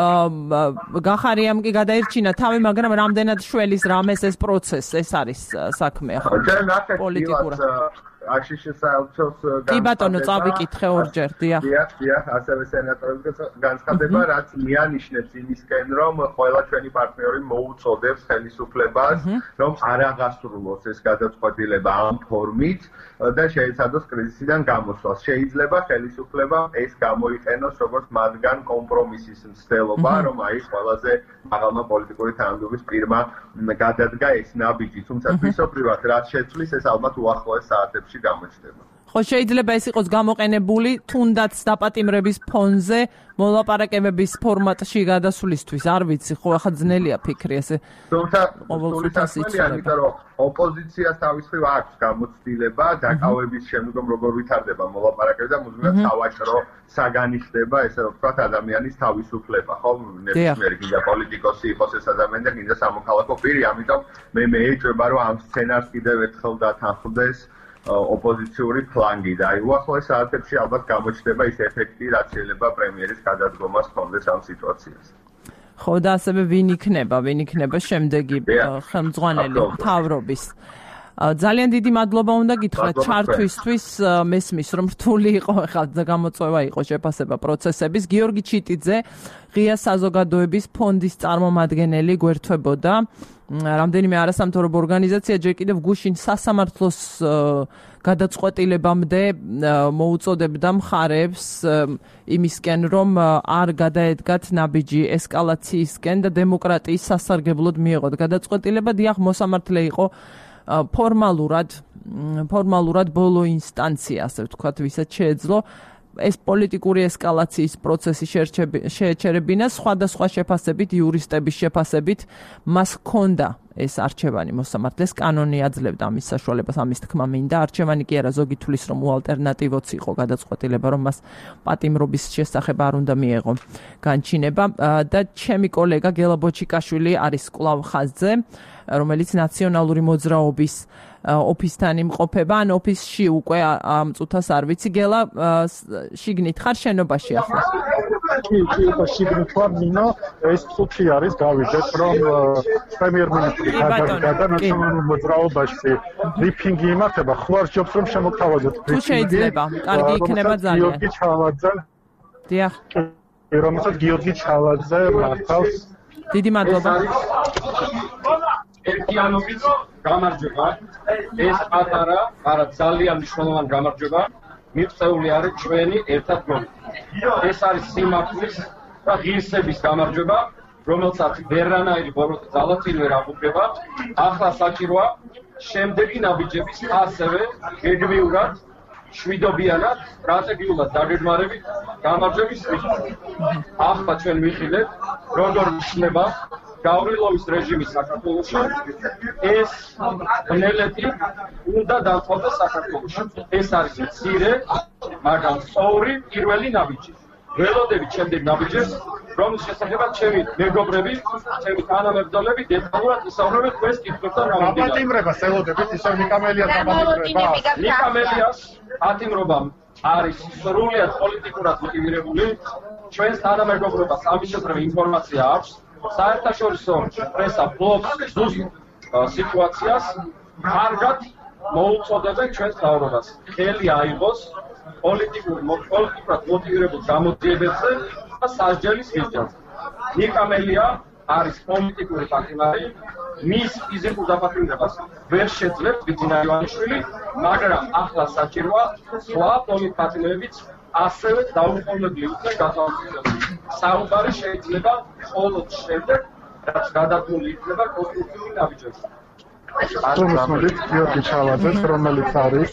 გახარიამ კი გადაირჩინა თავი მაგრამ რამდენად შველის რამეს ეს პროცესი ეს არის საქმე ახლა პოლიტიკურად აშშ საელჩოს კი ბატონო წავიკითხე ორჯერ დიახ დიახ დიახ ასევე სენატორების განცხადება რაც მიანიშნებს იმისკენ რომ ყველა ჩვენი პარტნიორი მოუწოდებს ხელისუფლებას რომ არ აღასრულოს ეს გადაწყვეტილება ამ ფორმით და შეეცადოს კრიზისიდან გამოსვლას შეიძლება ხელისუფლებამ ეს გამოიყენოს როგორც მათგან კომპრომისის მცდელობა რომ აი ყველაზე მაღალმა პოლიტიკური თანამდებობის პირმა გადადგა ეს ნაბიჯი თუმცა თვისობრივად რაც შეცვლის ეს ალბათ უახლოეს საათებში გამოჩნდება. ხო შეიძლება ეს იყოს გამოყენებული თუნდაც დაპატიმრების ფონზე მოლაპარაკებების ფორმატში გადასვლისთვის არ ვიცი ხო ახლა ძნელია ფიქრი ესე თუმცა ყოველთვის იმიტომ რომ ოპოზიციას თავის მხრივ აქვს გამოცდილება დაკავების შემდგომ როგორ ვითარდება მოლაპარაკება და მუდმივად სავაჭრო საგანი ხდება ესე რომ ვთქვათ ადამიანის თავისუფლება ხო ნებისმიერი გინდა პოლიტიკოსი იყოს ეს ადამიანი და გინდა სამოქალაქო პირი ამიტომ მე მე ეჭვება რომ ამ სცენარს კიდევ ერთხელ დათანხმდეს ოპოზიციური ფლანგი და აი უახლოეს საათებში ალბათ გამოჩნდება ის ეფექტი რაც შეიძლება პრემიერის გადადგომას ჰქონდეს ამ სიტუაციაზე. ხო და ასევე ვინ იქნება, ვინ იქნება შემდეგი ხელმძღვანელი მთავრობის. ძალიან დიდი მადლობა უნდა გითხრათ ჩართვისთვის მესმის რომ რთული იყო ახლა გამოწვევა იყო შეფასება პროცესების გიორგი ჩიტიძე ღია საზოგადოების ფონდის წარმომადგენელი გვერდთვებოდა რამდენიმე არასამთავრობო ორგანიზაცია ჯერ კიდევ გუშინ სასამართლოს გადაწყვეტილებამდე მოუწოდებდა მხარებს იმისკენ რომ არ გადაედგათ ნაბიჯი ესკალაციისკენ და დემოკრატიის სასარგებლოდ მიეღოთ გადაწყვეტილება დიახ მოსამართლე იყო ფორმალურად ფორმალურად ბოლო ინსტანცია ასე ვთქვათ ვისაც შეეძლო ეს პოლიტიკური ესკალაციის პროცესი შეეჩერებინა სხვადასხვა შეფასებით იურისტების შეფასებით მას ჰქონდა ეს არჩევანი მოსამართლეს კანონი აძლევდა ამის საშუალებას ამის თქმა მინდა არჩევანი კი არა ზოგი თulis რომ უალტერნატივოც იყო გადაწყვეტილება რომ მას პატიმრობის შესახებ არ უნდა მიეღო განჩინება და ჩემი კოლეგა გელა ბოჩიკაშვილი არის კვლავ ხაზზე რომელიც ნაციონალური მოძრაობის ოფისთან იმყოფება ან ოფისში უკვე ამ წუთას არ ვიცი გელა შიგნით ხარ შენობაში ახლა კი კი შიგნით ვარ მინო ეს წუთი არის გავიდეთ რომ პრემიერ-მინისტრი გადადგა ნაციონალურ მოძრაობაში ბრიფინგი იმართება ხო არ ჯობს რომ შემოგთავაზოთ თუ შეიძლება კარგი იქნება ძალიან გიორგი ჩალაძე დიახ რომელსაც გიორგი ჩალაძე მართავს დიდი მადლობა ერთიანობით გამარჯობა ეს პატარა არა ძალიან მნიშვნელოვანი გამარჯობა მიღწეული არის ჩვენი ერთად გონი ეს არის სიმართლის და ღირსების გამარჯობა რომელსაც ვერანაირი ბოროტი ძალათილი ვერ აღუდგება, ახლა საჭიროა შემდეგი ნაბიჯების ასევე გეგმიურად შვიდობიანად, სტრატეგიულად დაგეგმარებით გამარჯვების მიზნით. ახლა ჩვენ ვიხილეთ, როგორ იქნება გავრილოვის რეჟიმი საქართველოში, ეს ბნელეთი უნდა დამთავრდეს საქართველოში. ეს არის მცირე, მაგრამ სწორი პირველი ნაბიჯი. ველოდებით შემდეგ ნაბიჯებს, რომლის შესახებაც ჩემი მეგობრები, ჩემი თანამებრძოლები დეტალურად ისაუბრებენ თქვენს კითხვებთან გამომდინარე. აპატიმრებას ელოდებით ისე ნიკამელიას აპატიმრება. ნიკამელიას აპატიმრობამ არის სრულად პოლიტიკურად მოტივირებული. ჩვენს თანამეგობრობას ამის შესახებ ინფორმაცია აქვს. საერთაშორისო პრესა ბლოკს ზუსტ სიტუაციას კარგად მოუწოდებენ ჩვენს მთავრობას. ხელი აიღოს პოლიტიკურ პოლიტიკურად მოტივირებულ გამოძიებებზე და სასჯელის მიღწევაზე. ნიკამელია არის პოლიტიკური პარტნიორი, მის ფიზიკურ დაპატიმრებას ვერ შეძლებს ბიძინა ივანიშვილი, მაგრამ ახლა საჭიროა სხვა პოლიტპარტნიორებიც ასევე დაუყოვნებლივ იქნენ გათვალისწინებული. საუბარი შეიძლება მხოლოდ შემდეგ, რაც გადადგმული იქნება კონსტიტუციური ნაბიჯები. თუმცა გიორგი ჩალაძეს, რომელიც არის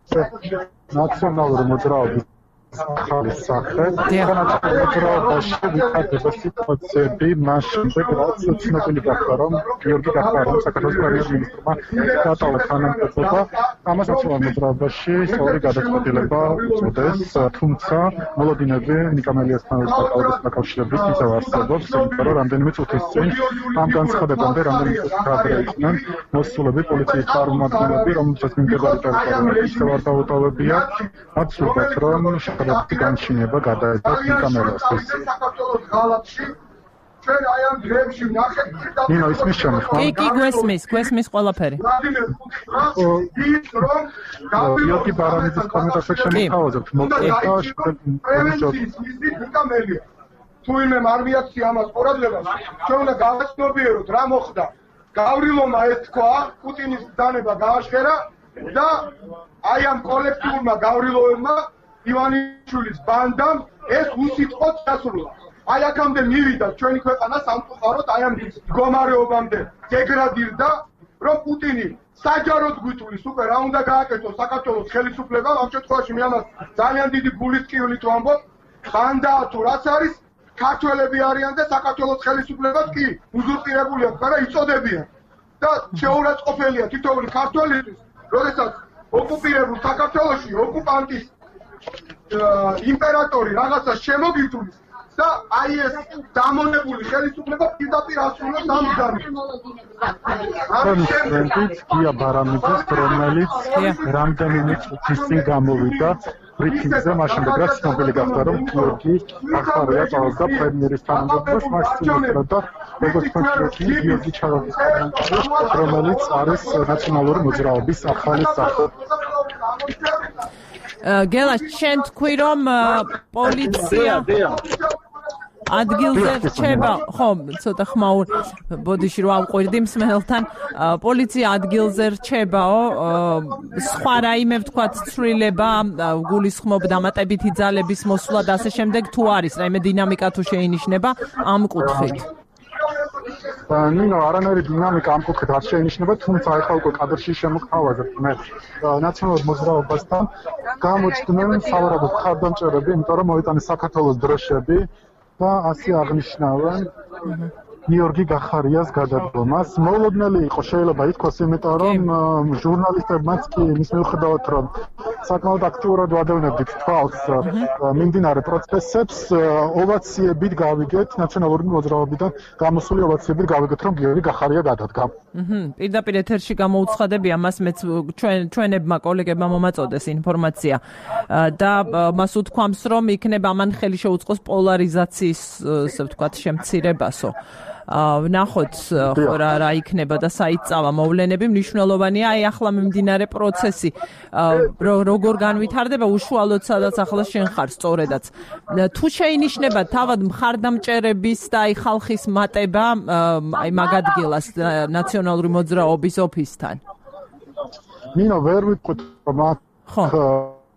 ნაციონალური მოძრაობის ახალი სახე, მოძრაობაში ვითარდება სიტუაციები მას შემდეგ, რაც ცნობილი გახდა, რომ გიორგი გახარიამ საქართველოს პრემიერ-მინისტრმა დატოვა თანამდებობა, ამას ნაციონალურ მოძრაობაში სწორი გადაწყვეტილება უწოდეს, თუმცა მოლოდინები ნიკამელიასთან ერთად დაკავშირებით ისევ არსებობს, იმიტომ რომ რამდენიმე წუთის წინ ამ განცხადებამდე რამდენიმე წუთის ადრე იყვნენ მოსულები პოლიციის წარმომადგენლები, რომელთაც მიმდებარე ტერიტორიები ისევ არ დაუტოვებია, მათ სურდათ, რომ განჩინება გადაეცათ ნიკამელიას. საქართველოს ღალატში ჩვენ აი ამ დღეებში ვნახეთ ნინო ისმის ჩემი ხო? კი, კი, გვესმის, გვესმის ყველაფერი. გიორგი ბარანიძის კომენტარში შემოთავაზებთ მოკლედ პრევენციის მიზნით ნიკამელია. თუ იმე მარვიაცია ამას ყურადღებას, ჩვენ უნდა გავაცნობიეროთ რა მოხდა. გავრილოვმა ეს თქვა, პუტინის დანება გააშქერა და აი ამ კოლექტიურმა გავრილოვებმა ივანიშვილის ბანდამ ეს უსიტყვოდ დასრულა. აი აქამდე მივიდა ჩვენი ქვეყანა სამწუხაროდ აი ამ მდგომარეობამდე დეგრადირდა, რომ პუტინი საჯაროდ გვითulis უკვე რა უნდა გააკეთოს საქართველოს ხელისუფლებამ. ამ შემთხვევაში მე ამას ძალიან დიდი გულისკივლით ვამბობ. ბანდა თუ რაც არის, ქართველები არიან და საქართველოს ხელისუფლებაც კი უზურპირებული აქვს, მაგრამ იწოდებიან. და შეურაცხყოფელია თითოეული ქართველისთვის, როდესაც ოკუპირებულ საქართველოში ოკუპანტის იმპერატორი რაღაცა შემოგიტულის და აი ეს დამონებული ხელისუფლება პირდაპირ ასრულებს ამ გზით. პრეზიდენტი გია ბარანიძეს, რომელიც რამდენიმე წუთის წინ გამოვიდა ბრიფინგზე, მაშინ რაც ცნობილი გახდა, რომ გიორგი გახარია წავიდა პრემიერის თანამდებობას, მას წინასწარ და როგორც თქვი, გიორგი ჩალაძის კომენტარი, რომელიც არის ნაციონალური მოძრაობის ახალი სახე. გელა, შენ თქვი რომ პოლიცია ადგილზე რჩება, ხო, ცოტა ხმაურ ბოდიში რომ ავყვირდი მსმენელთან, პოლიცია ადგილზე რჩებაო, სხვა რაიმე ვთქვათ ცვლილება, გულისხმობ დამატებითი ძალების მოსვლა და ასე შემდეგ თუ არის რაიმე დინამიკა თუ შეინიშნება ამ კუთხით. ნინო, არანაირი დინამიკა ამ კუთხით არ შეინიშნება, თუმცა ახლა უკვე კადრში შემოგთავაზებთ მე ნაციონალურ მოძრაობასთან გამოჩნდნენ სავარაუდო მხარდამჭერები, იმიტომ რომ მოიტანეს საქართველოს დროშები და ასე აღნიშნავენ გიორგი გახარიას გადადგომას. მოულოდნელი იყო შეიძლება ითქვას, იმიტომ რომ ჟურნალისტებმაც კი მის მიუხედავად რომ საკმაოდ აქტიურად ვადევნებდით თვალს მიმდინარე პროცესებს, ოვაციებით გავიგეთ, ნაციონალური მოძრაობიდან გამოსული ოვაციებით გავიგეთ, რომ გიორგი გახარია გადადგა. აჰა, პირდაპირ ეთერში გამოუცხადები ამას მეც ჩვენ ჩვენებმა კოლეგებმა მომაწოდეს ინფორმაცია და მას უთქვამს, რომ იქნება ამან ხელი შეუწყოს პოლარიზაციის, ასე ვთქვათ, შემცირებასო. ვნახოთ რა რა იქნება და საიწავა მოვლენები. მნიშვნელოვანია აი ახლა მიმდინარე პროცესი როგორ განვითარდება, უშუალოდ სადაც ახლა შენ ხარ სწორედაც. თუ შეინიშნება თავად მხარდამჭერების და აი ხალხის მატება აი მაგ ადგილას ნაციონალური მოძრაობის ოფისთან. ნინო, ვერ ვიტყვით რომ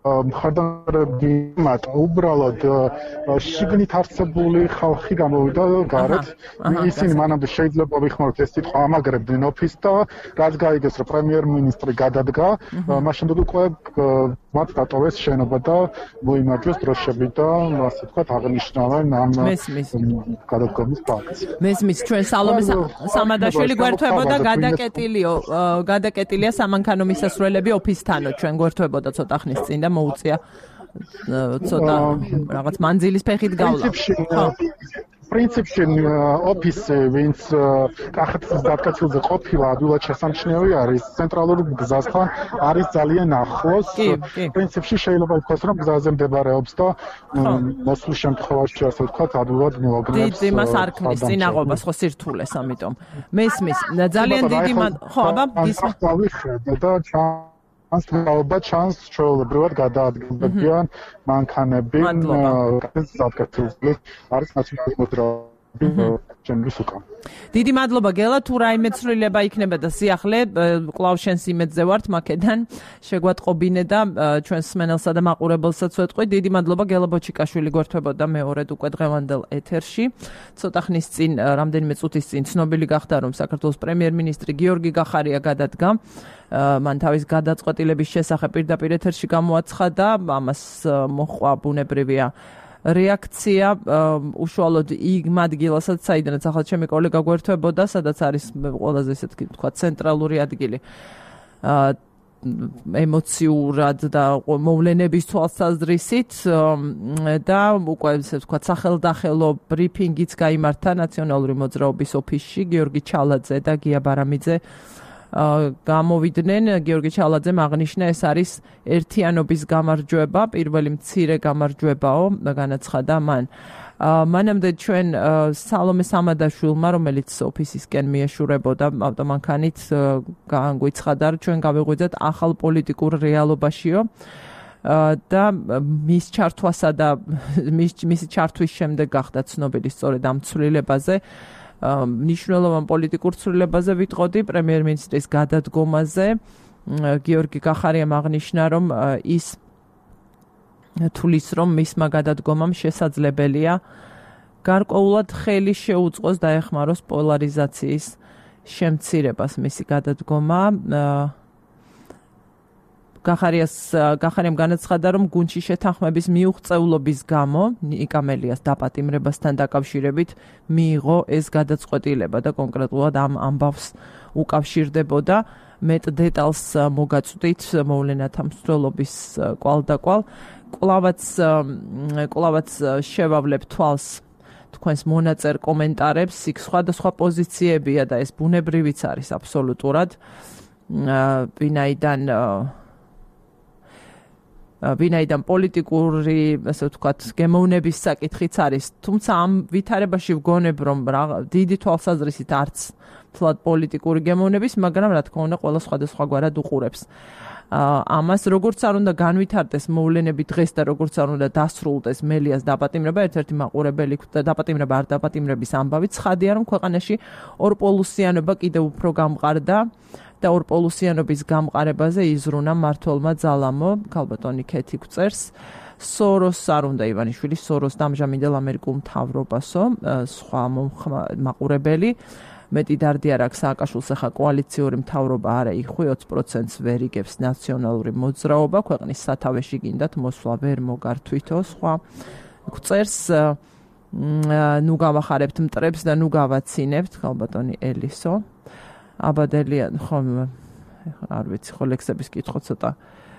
მხარდამჭერები მარტო უბრალოდ შიგნით არსებული ხალხი გამოვიდა გარეთ. ისინი მანამდე შეიძლება ვიხმაროთ ეს სიტყვა ამაგრებდნენ ოფისს და რაც გაიგეს რომ პრემიერ-მინისტრი გადადგა, მაშინ უკვე მათ დატოვეს შენობა და მოიმარჯვეს დროშები და ასე ვთქვათ აღნიშნავენ ამ გადადგომის ფაქტს. მესმის ჩვენ სალომე სამადაშვილი გვერდთვებოდა გადაკეტილიო გადაკეტილია სამანქანო მისასვლელები ოფისთანო ჩვენ გვერდთვებოდა ცოტა ხნის წინ და მოუწია ცოტა რაღაც მანძილის ფეხით გავლა. პრინციპში ოფისი ვინც კახეთის დაკაცილზე ყოფილა ადვილად შესამჩნევი არის ცენტრალურ გზასთან არის ძალიან ახლოს. პრინციპში შეიძლება ითქვას რომ გზაზე მდებარეობს და მოსვლის შემთხვევაში ასე ვთქვათ ადვილად მოაგნებს. დიდი მას არ ქმნის წინაღობას ხო სირთულეს ამიტომ. მესმის ძალიან დიდი ხო აბა გისმენთ და ან სწავლა ჩანს ჩვეულებრივად გადაადგილდებიან მანქანები კახეთის დაკაცილზე არის ნაციონალური მოძრაობის ჩემთვის უკან. დიდი მადლობა გელა თუ რაიმე ცვლილება იქნება და სიახლე კლავ შენს იმედზე ვართ მაკედან შეგვატყობინე და ჩვენს მსმენელსა და მაყურებელსაც ვეთყვი. დიდი მადლობა გელა ბოჩიკაშვილი გვერდთვებოდა მეორედ უკვე დღევანდელ ეთერში. ცოტა ხნის წინ რამდენიმე წუთის წინ ცნობილი გახდა რომ საქართველოს პრემიერ-მინისტრი გიორგი გახარია გადადგა. მან თავის გადაწყვეტილების შესახებ პირდაპირ ეთერში გამოაცხადა, ამას მოჰყვა ბუნებრივია რეაქცია უშუალოდ იმ ადგილასაც, საიდანაც ახლა ჩემი კოლეგა გვერდთვებოდა, სადაც არის ყველაზე ესე თქვა ცენტრალური ადგილი. ემოციურად და მოვლენების თვალსაზრისით და უკვე ესე ვთქვათ სახელდახელო ბრიფინგიც გაიმართა ნაციონალური მოძრაობის ოფისში გიორგი ჩალაძე და გია ბარამიძე გამოვიდნენ. გიორგი ჩალაძემ აღნიშნა ეს არის ერთიანობის გამარჯვება, პირველი მცირე გამარჯვებაო, განაცხადა მან. მანამდე ჩვენ სალომე სამადაშვილმა, რომელიც ოფისისკენ მიეშურებოდა ავტომანქანით, განგვიცხადა, რომ ჩვენ გავიღვიძეთ ახალ პოლიტიკურ რეალობაშიო და მის ჩართვასა და მისი ჩართვის შემდეგ გახდა ცნობილი სწორედ ამ ცვლილებაზე. მნიშვნელოვან პოლიტიკურ ცვლილებაზე ვიტყოდი პრემიერ-მინისტრის გადადგომაზე. გიორგი გახარიამ აღნიშნა, რომ ის თulis რომ მისმა გადადგომამ შესაძლებელია გარკვეულად ხელი შეუწყოს დაეხმაროს პოლარიზაციის შემცირებას მისი გადადგომა. გახარიას გახარიამ განაცხადა, რომ გუნდში შეთანხმების მიუღწევლობის გამო ნიკამელიას დაპატიმრებასთან დაკავშირებით მიიღო ეს გადაწყვეტილება და კონკრეტულად ამ ამბავს უკავშირდებოდა. მეტ დეტალს მოგაწვდით მოვლენათა მსვლელობის კვალდაკვალ. კვლავაც კვლავაც შევავლებ თვალს თქვენს მონაწერ კომენტარებს, იქ სხვადასხვა პოზიციებია და ეს ბუნებრივიც არის აბსოლუტურად. ვინაიდან ვინაიდან პოლიტიკური, ასე ვთქვათ, გემოვნების საკითხიც არის, თუმცა ამ ვითარებაში ვგონებ, რომ დიდი თვალსაზრისით არც თლად პოლიტიკური გემოვნების, მაგრამ რა თქმა უნდა, ყველა სხვადასხვაგვარად უყურებს. ამას როგორც არ უნდა განვითარდეს მოვლენები დღეს და როგორც არ უნდა დასრულდეს მელიას დაპატიმრება, ერთ-ერთი მაყურებელი დაპატიმრება არ დაპატიმრების ამბავი ცხადია, რომ ქვეყანაში ორპოლუსიანობა კიდევ უფრო გამყარდა და ორპოლუსიანობის გამყარებაზე იზრუნა მმართველმა ძალამო, ქალბატონი ქეთი გვწერს. სოროს არ უნდა ივანიშვილი, სოროს დამჟამინდელ ამერიკულ მთავრობასო, სხვა მაყურებელი. მეტი დარდი არ აქვს სააკაშვილს ახლა კოალიციური მთავრობა არა იხვი ოცი პროცენტს ვერ იგებს ნაციონალური მოძრაობა, ქვეყნის სათავეში გინდათ მოსვლა ვერ მოგართვითო, სხვა გვწერს ნუ გავახარებთ მტრებს და ნუ გავაცინებთ, ქალბატონი ელისო. აბადელია, ხო, არ ვიცი, ხო ლექსების კითხვა ცოტა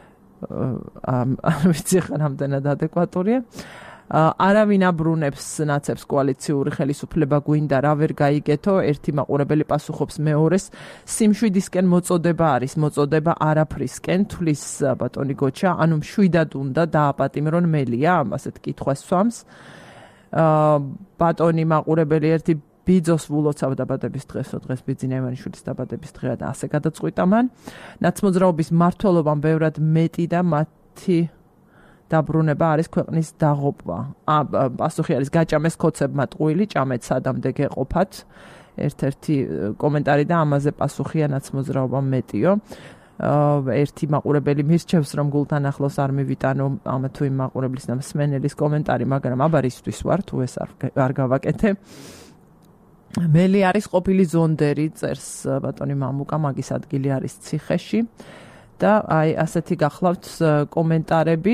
არ ვიცი ხან ამდენად ადეკვატურია. არავინ აბრუნებს ნაცებს კოალიციური ხელისუფლება გვინდა რა ვერ გაიგეთო, ერთი მაყურებელი პასუხობს მეორეს, სიმშვიდისკენ მოწოდება არის, მოწოდება არაფრისკენ, თulis ბატონი გოჩა, ანუ მშვიდად უნდა დააპატიმრონ მელია, ასეთ კითხვას სვამს. ბატონი მაყურებელი ერთი ბიძოს ვულოცავ დაბადების დღესო, დღეს ბიძინა ივანიშვილის დაბადების დღეა და ასე გადაწყვიტა მან. ნაცმოძრაობის მმართველობამ ბევრად მეტი და მათი დაბრუნება არის ქვეყნის დაღუპვა. პასუხი არის გაჭამეს ქოცებმა ტყუილი, ჭამეთ სადამდე გეყოფათ. ერთ-ერთი კომენტარი და ამაზე პასუხია ნაცმოძრაობამ მეტიო. ერთი მაყურებელი მირჩევს რომ გულთან ახლოს არ მივიტანო ამ თუ იმ მაყურებლის და მსმენელის კომენტარი, მაგრამ აბარისთვის ვარ, თუ ეს არ გავაკეთე. მელი არის ყოფილი ზონდერი, წერს ბატონი მამუკა, მაგის ადგილი არის ციხეში და აი ასეთი გახლავთ კომენტარები.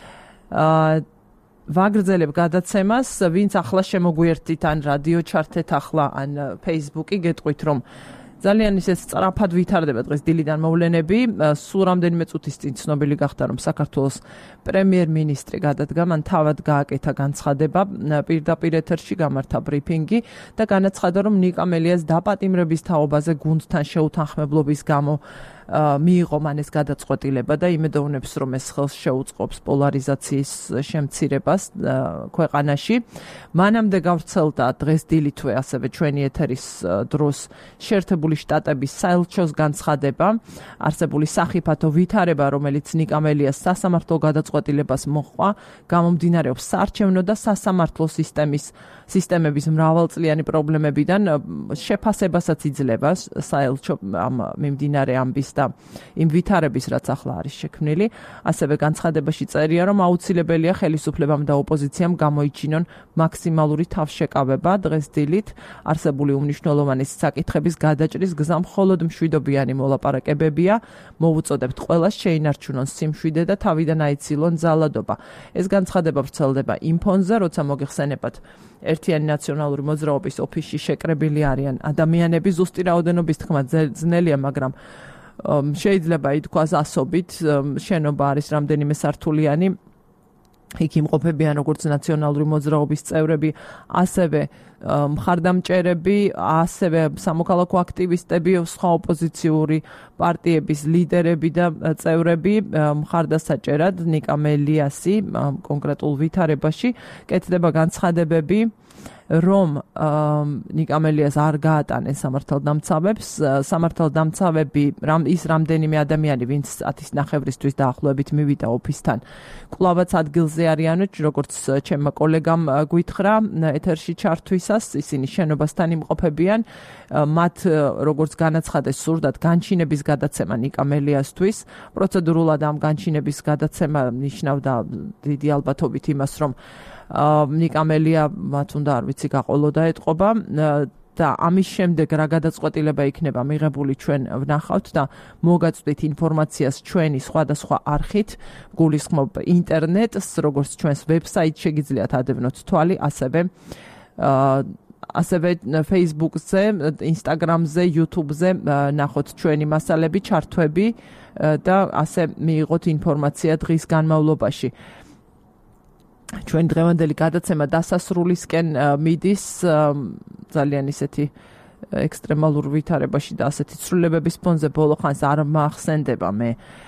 ვაგრძელებ გადაცემას, ვინც ახლა შემოგვიერთდით ან რადიო ჩართეთ ახლა ან Facebook-ი, გეტყვით რომ ძალიან ისე სწრაფად ვითარდება დღეს დილიდან მოვლენები. სულ რამდენიმე წუთის წინ ცნობილი გახდა რომ საქართველოს პრემიერ-მინისტრი გადადგა, მან თავად გააკეთა განცხადება, პირდაპირ ეთერში გამართა ბრიფინგი და განაცხადა რომ ნიკა მელიას დაპატიმრების თაობაზე გუნდთან შეუთანხმებლობის გამო მიიღო მან ეს გადაწყვეტილება და იმედოვნებს რომ ეს ხელს შეუწყობს პოლარიზაციის შემცირებას ქვეყანაში. მანამდე გავრცელდა დღეს დილითვე ასევე ჩვენი ეთერის დროს შეერთებული შტატების საელჩოს განცხადება, არსებული სახიფათო ვითარება, რომელიც ნიკა მელიას სასამართლო გადაწყვეტილებას მოჰყვა, გამომდინარეობს საარჩევნო და სასამართლო სისტემის სისტემების მრავალწლიანი პრობლემებიდან შეფასებასაც იძლევა საელჩო ამ მიმდინარე ამბის და იმ ვითარების, რაც ახლა არის შექმნილი. ასევე განცხადებაში წერია, რომ აუცილებელია ხელისუფლებამ და ოპოზიციამ გამოიჩინონ მაქსიმალური თავშეკავება დღეს დილით არსებული უმნიშვნელოვანესი საკითხების გადაჭრის გზა მხოლოდ მშვიდობიანი მოლაპარაკებებია. მოვუწოდებთ ყველას შეინარჩუნონ სიმშვიდე და თავიდან აიცილონ ძალადობა. ეს განცხადება ვრცელდება იმ ფონზე, როცა მოგეხსენებათ ერთიანი ნაციონალური მოძრაობის ოფისში შეკრებილი არიან ადამიანები. ზუსტი რაოდენობის თქმა ძნელია, მაგრამ შეიძლება ითქვას ასობით, შენობა არის რამდენიმე სართულიანი, იქ იმყოფებიან როგორც ნაციონალური მოძრაობის წევრები, ასევე მხარდამჭერები, ასევე სამოქალაქო აქტივისტები, სხვა ოპოზიციური პარტიების ლიდერები და წევრები. მხარდასაჭერად ნიკა მელიასი კონკრეტულ ვითარებაში კეთდება განცხადებები, რომ ნიკა მელიას არ გაატანეს სამართალდამცავებს. სამართალდამცავები ის რამდენიმე ადამიანი, ვინც ათის ნახევრისთვის დაახლოებით მივიდა ოფისთან, კვლავაც ადგილზე არიან, როგორც ჩემმა კოლეგამ გვითხრა ეთერში ჩართვისას, ისინი შენობასთან იმყოფებიან. მათ როგორც განაცხადეს სურდათ განჩინების გადაცემა ნიკა მელიასთვის. პროცედურულად ამ განჩინების გადაცემა ნიშნავდა დიდი ალბათობით იმას, რომ ნიკა მელია მათ უნდა არ ვიცი გაყოლოდა ეთყობა და ამის შემდეგ რა გადაწყვეტილება იქნება მიღებული ჩვენ ვნახავთ და მოგაწვდით ინფორმაციას ჩვენი სხვადასხვა არხით, გულისხმობ ინტერნეტს, როგორც ჩვენს ვებსაიტს შეგიძლიათ ადევნოთ თვალი, ასევე ასევე Facebook-ზე, Instagram-ზე, YouTube-ზე ნახოთ ჩვენი მასალები, ჩართვები და ასე მიიღოთ ინფორმაცია დღის განმავლობაში. ჩვენ დღევანდელი გადაცემა დასასრულისკენ მიდის ძალიან ისეთი ექსტრემალურ ვითარებაში და ასეთი ცვლილებების ფონზე ბოლო ხანს არ მახსენდება მე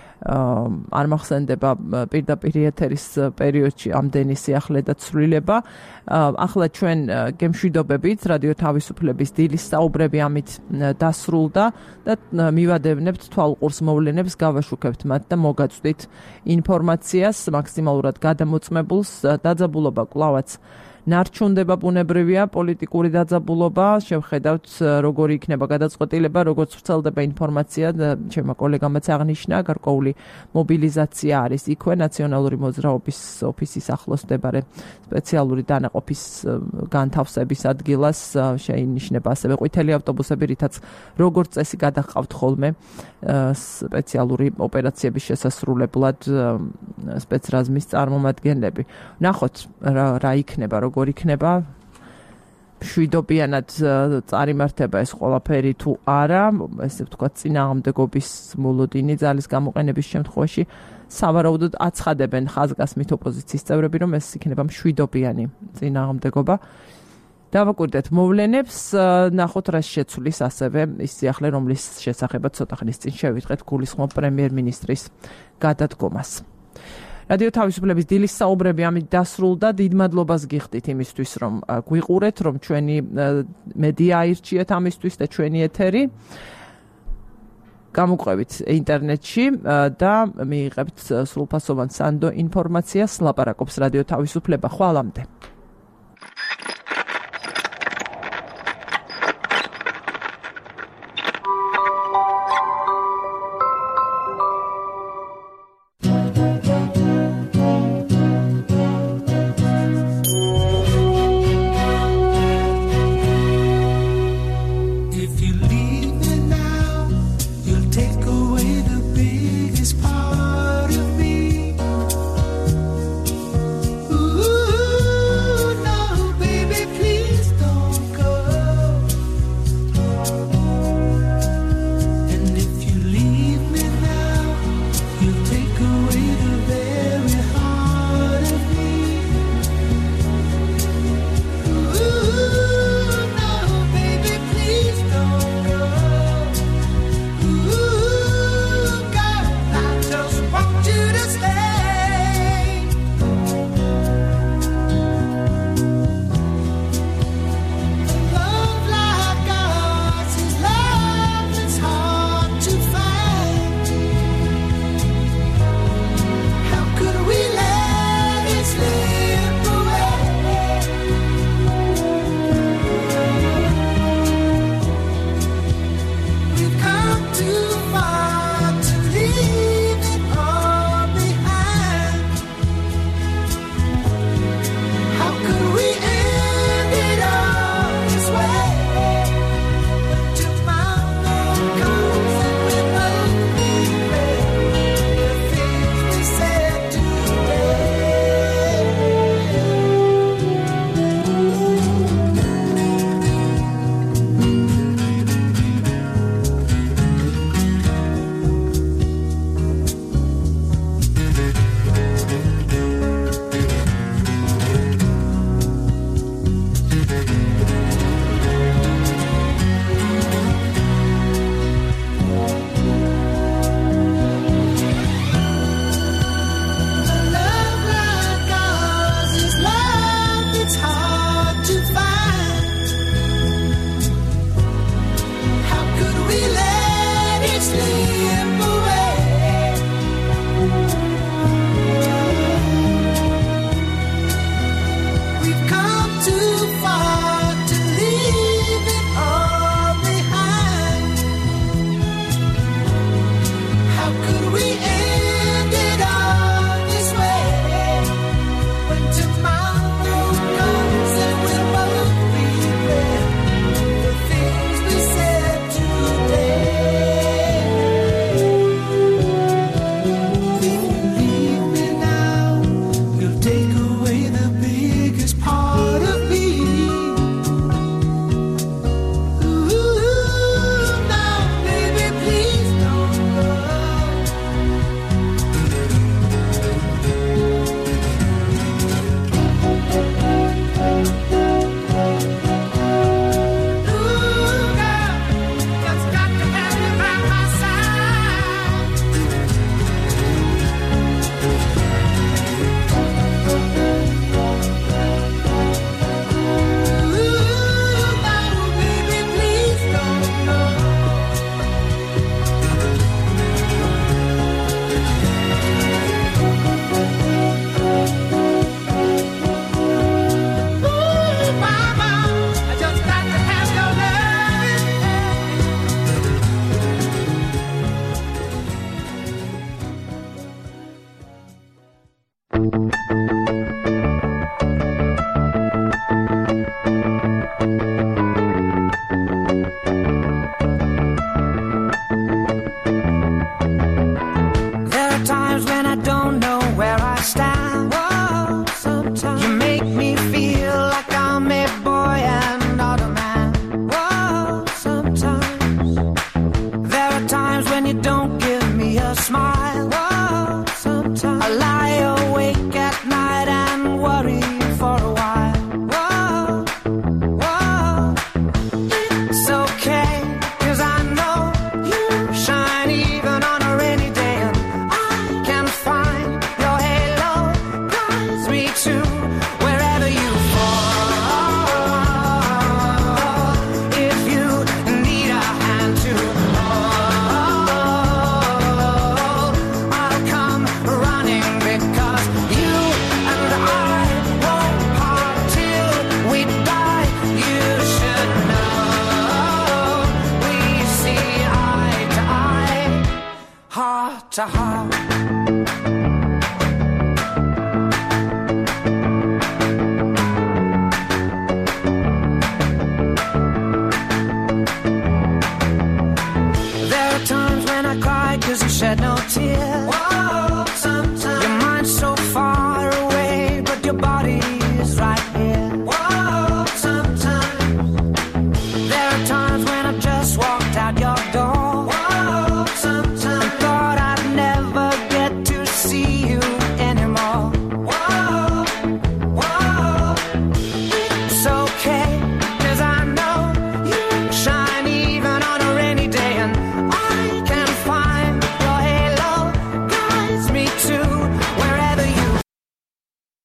არ მახსენდება პირდაპირ ეთერის პერიოდში ამდენი სიახლე და ცვლილება. ახლა ჩვენ გემშვიდობებით რადიო თავისუფლების დილის საუბრები ამით დასრულდა და მივადევნებთ თვალყურს მოვლენებს, გავაშუქებთ მათ და მოგაწვდით ინფორმაციას მაქსიმალურად გადამოწმებულს. დაძაბულობა კვლავაც ნარჩუნდება, ბუნებრივია პოლიტიკური დაძაბულობა. შევხედავთ როგორი იქნება გადაწყვეტილება, როგორც ვრცელდება ინფორმაცია და ჩემმა კოლეგამაც აღნიშნა, გარკვეული მობილიზაცია არის იქვე ნაციონალური მოძრაობის ოფისის ახლოს მდებარე სპეციალური დანაყოფის განთავსების ადგილას. შეინიშნება ასევე ყვითელი ავტობუსები, რითაც როგორც წესი გადაჰყავთ ხოლმე სპეციალური ოპერაციების შესასრულებლად სპეცრაზმის წარმომადგენლები. ნახოთ რა იქნება, როგორ იქნება, მშვიდობიანად წარიმართება ეს ყველაფერი თუ არა, ესე ვთქვათ, წინააღმდეგობის მოლოდინი ძალის გამოყენების შემთხვევაში სავარაუდოდ აცხადებენ ხაზგასმით ოპოზიციის წევრები, რომ ეს იქნება მშვიდობიანი წინააღმდეგობა. დავაკვირდეთ მოვლენებს, ნახოთ რა შეცვლის ასევე ის სიახლე, რომლის შესახებაც ცოტა ხნის წინ შევიტყეთ გულისხმობ პრემიერ-მინისტრის გადადგომას. რადიო თავისუფლების დილის საუბრები ამით დასრულდა. დიდ მადლობას გიხდით იმისთვის, რომ გვიყურეთ, რომ ჩვენი მედია აირჩიეთ ამისთვის და ჩვენი ეთერი. გამოგვყევით ინტერნეტში და მიიღებთ სრულფასოვან სანდო ინფორმაციას. ლაპარაკობს რადიო თავისუფლება. ხვალამდე.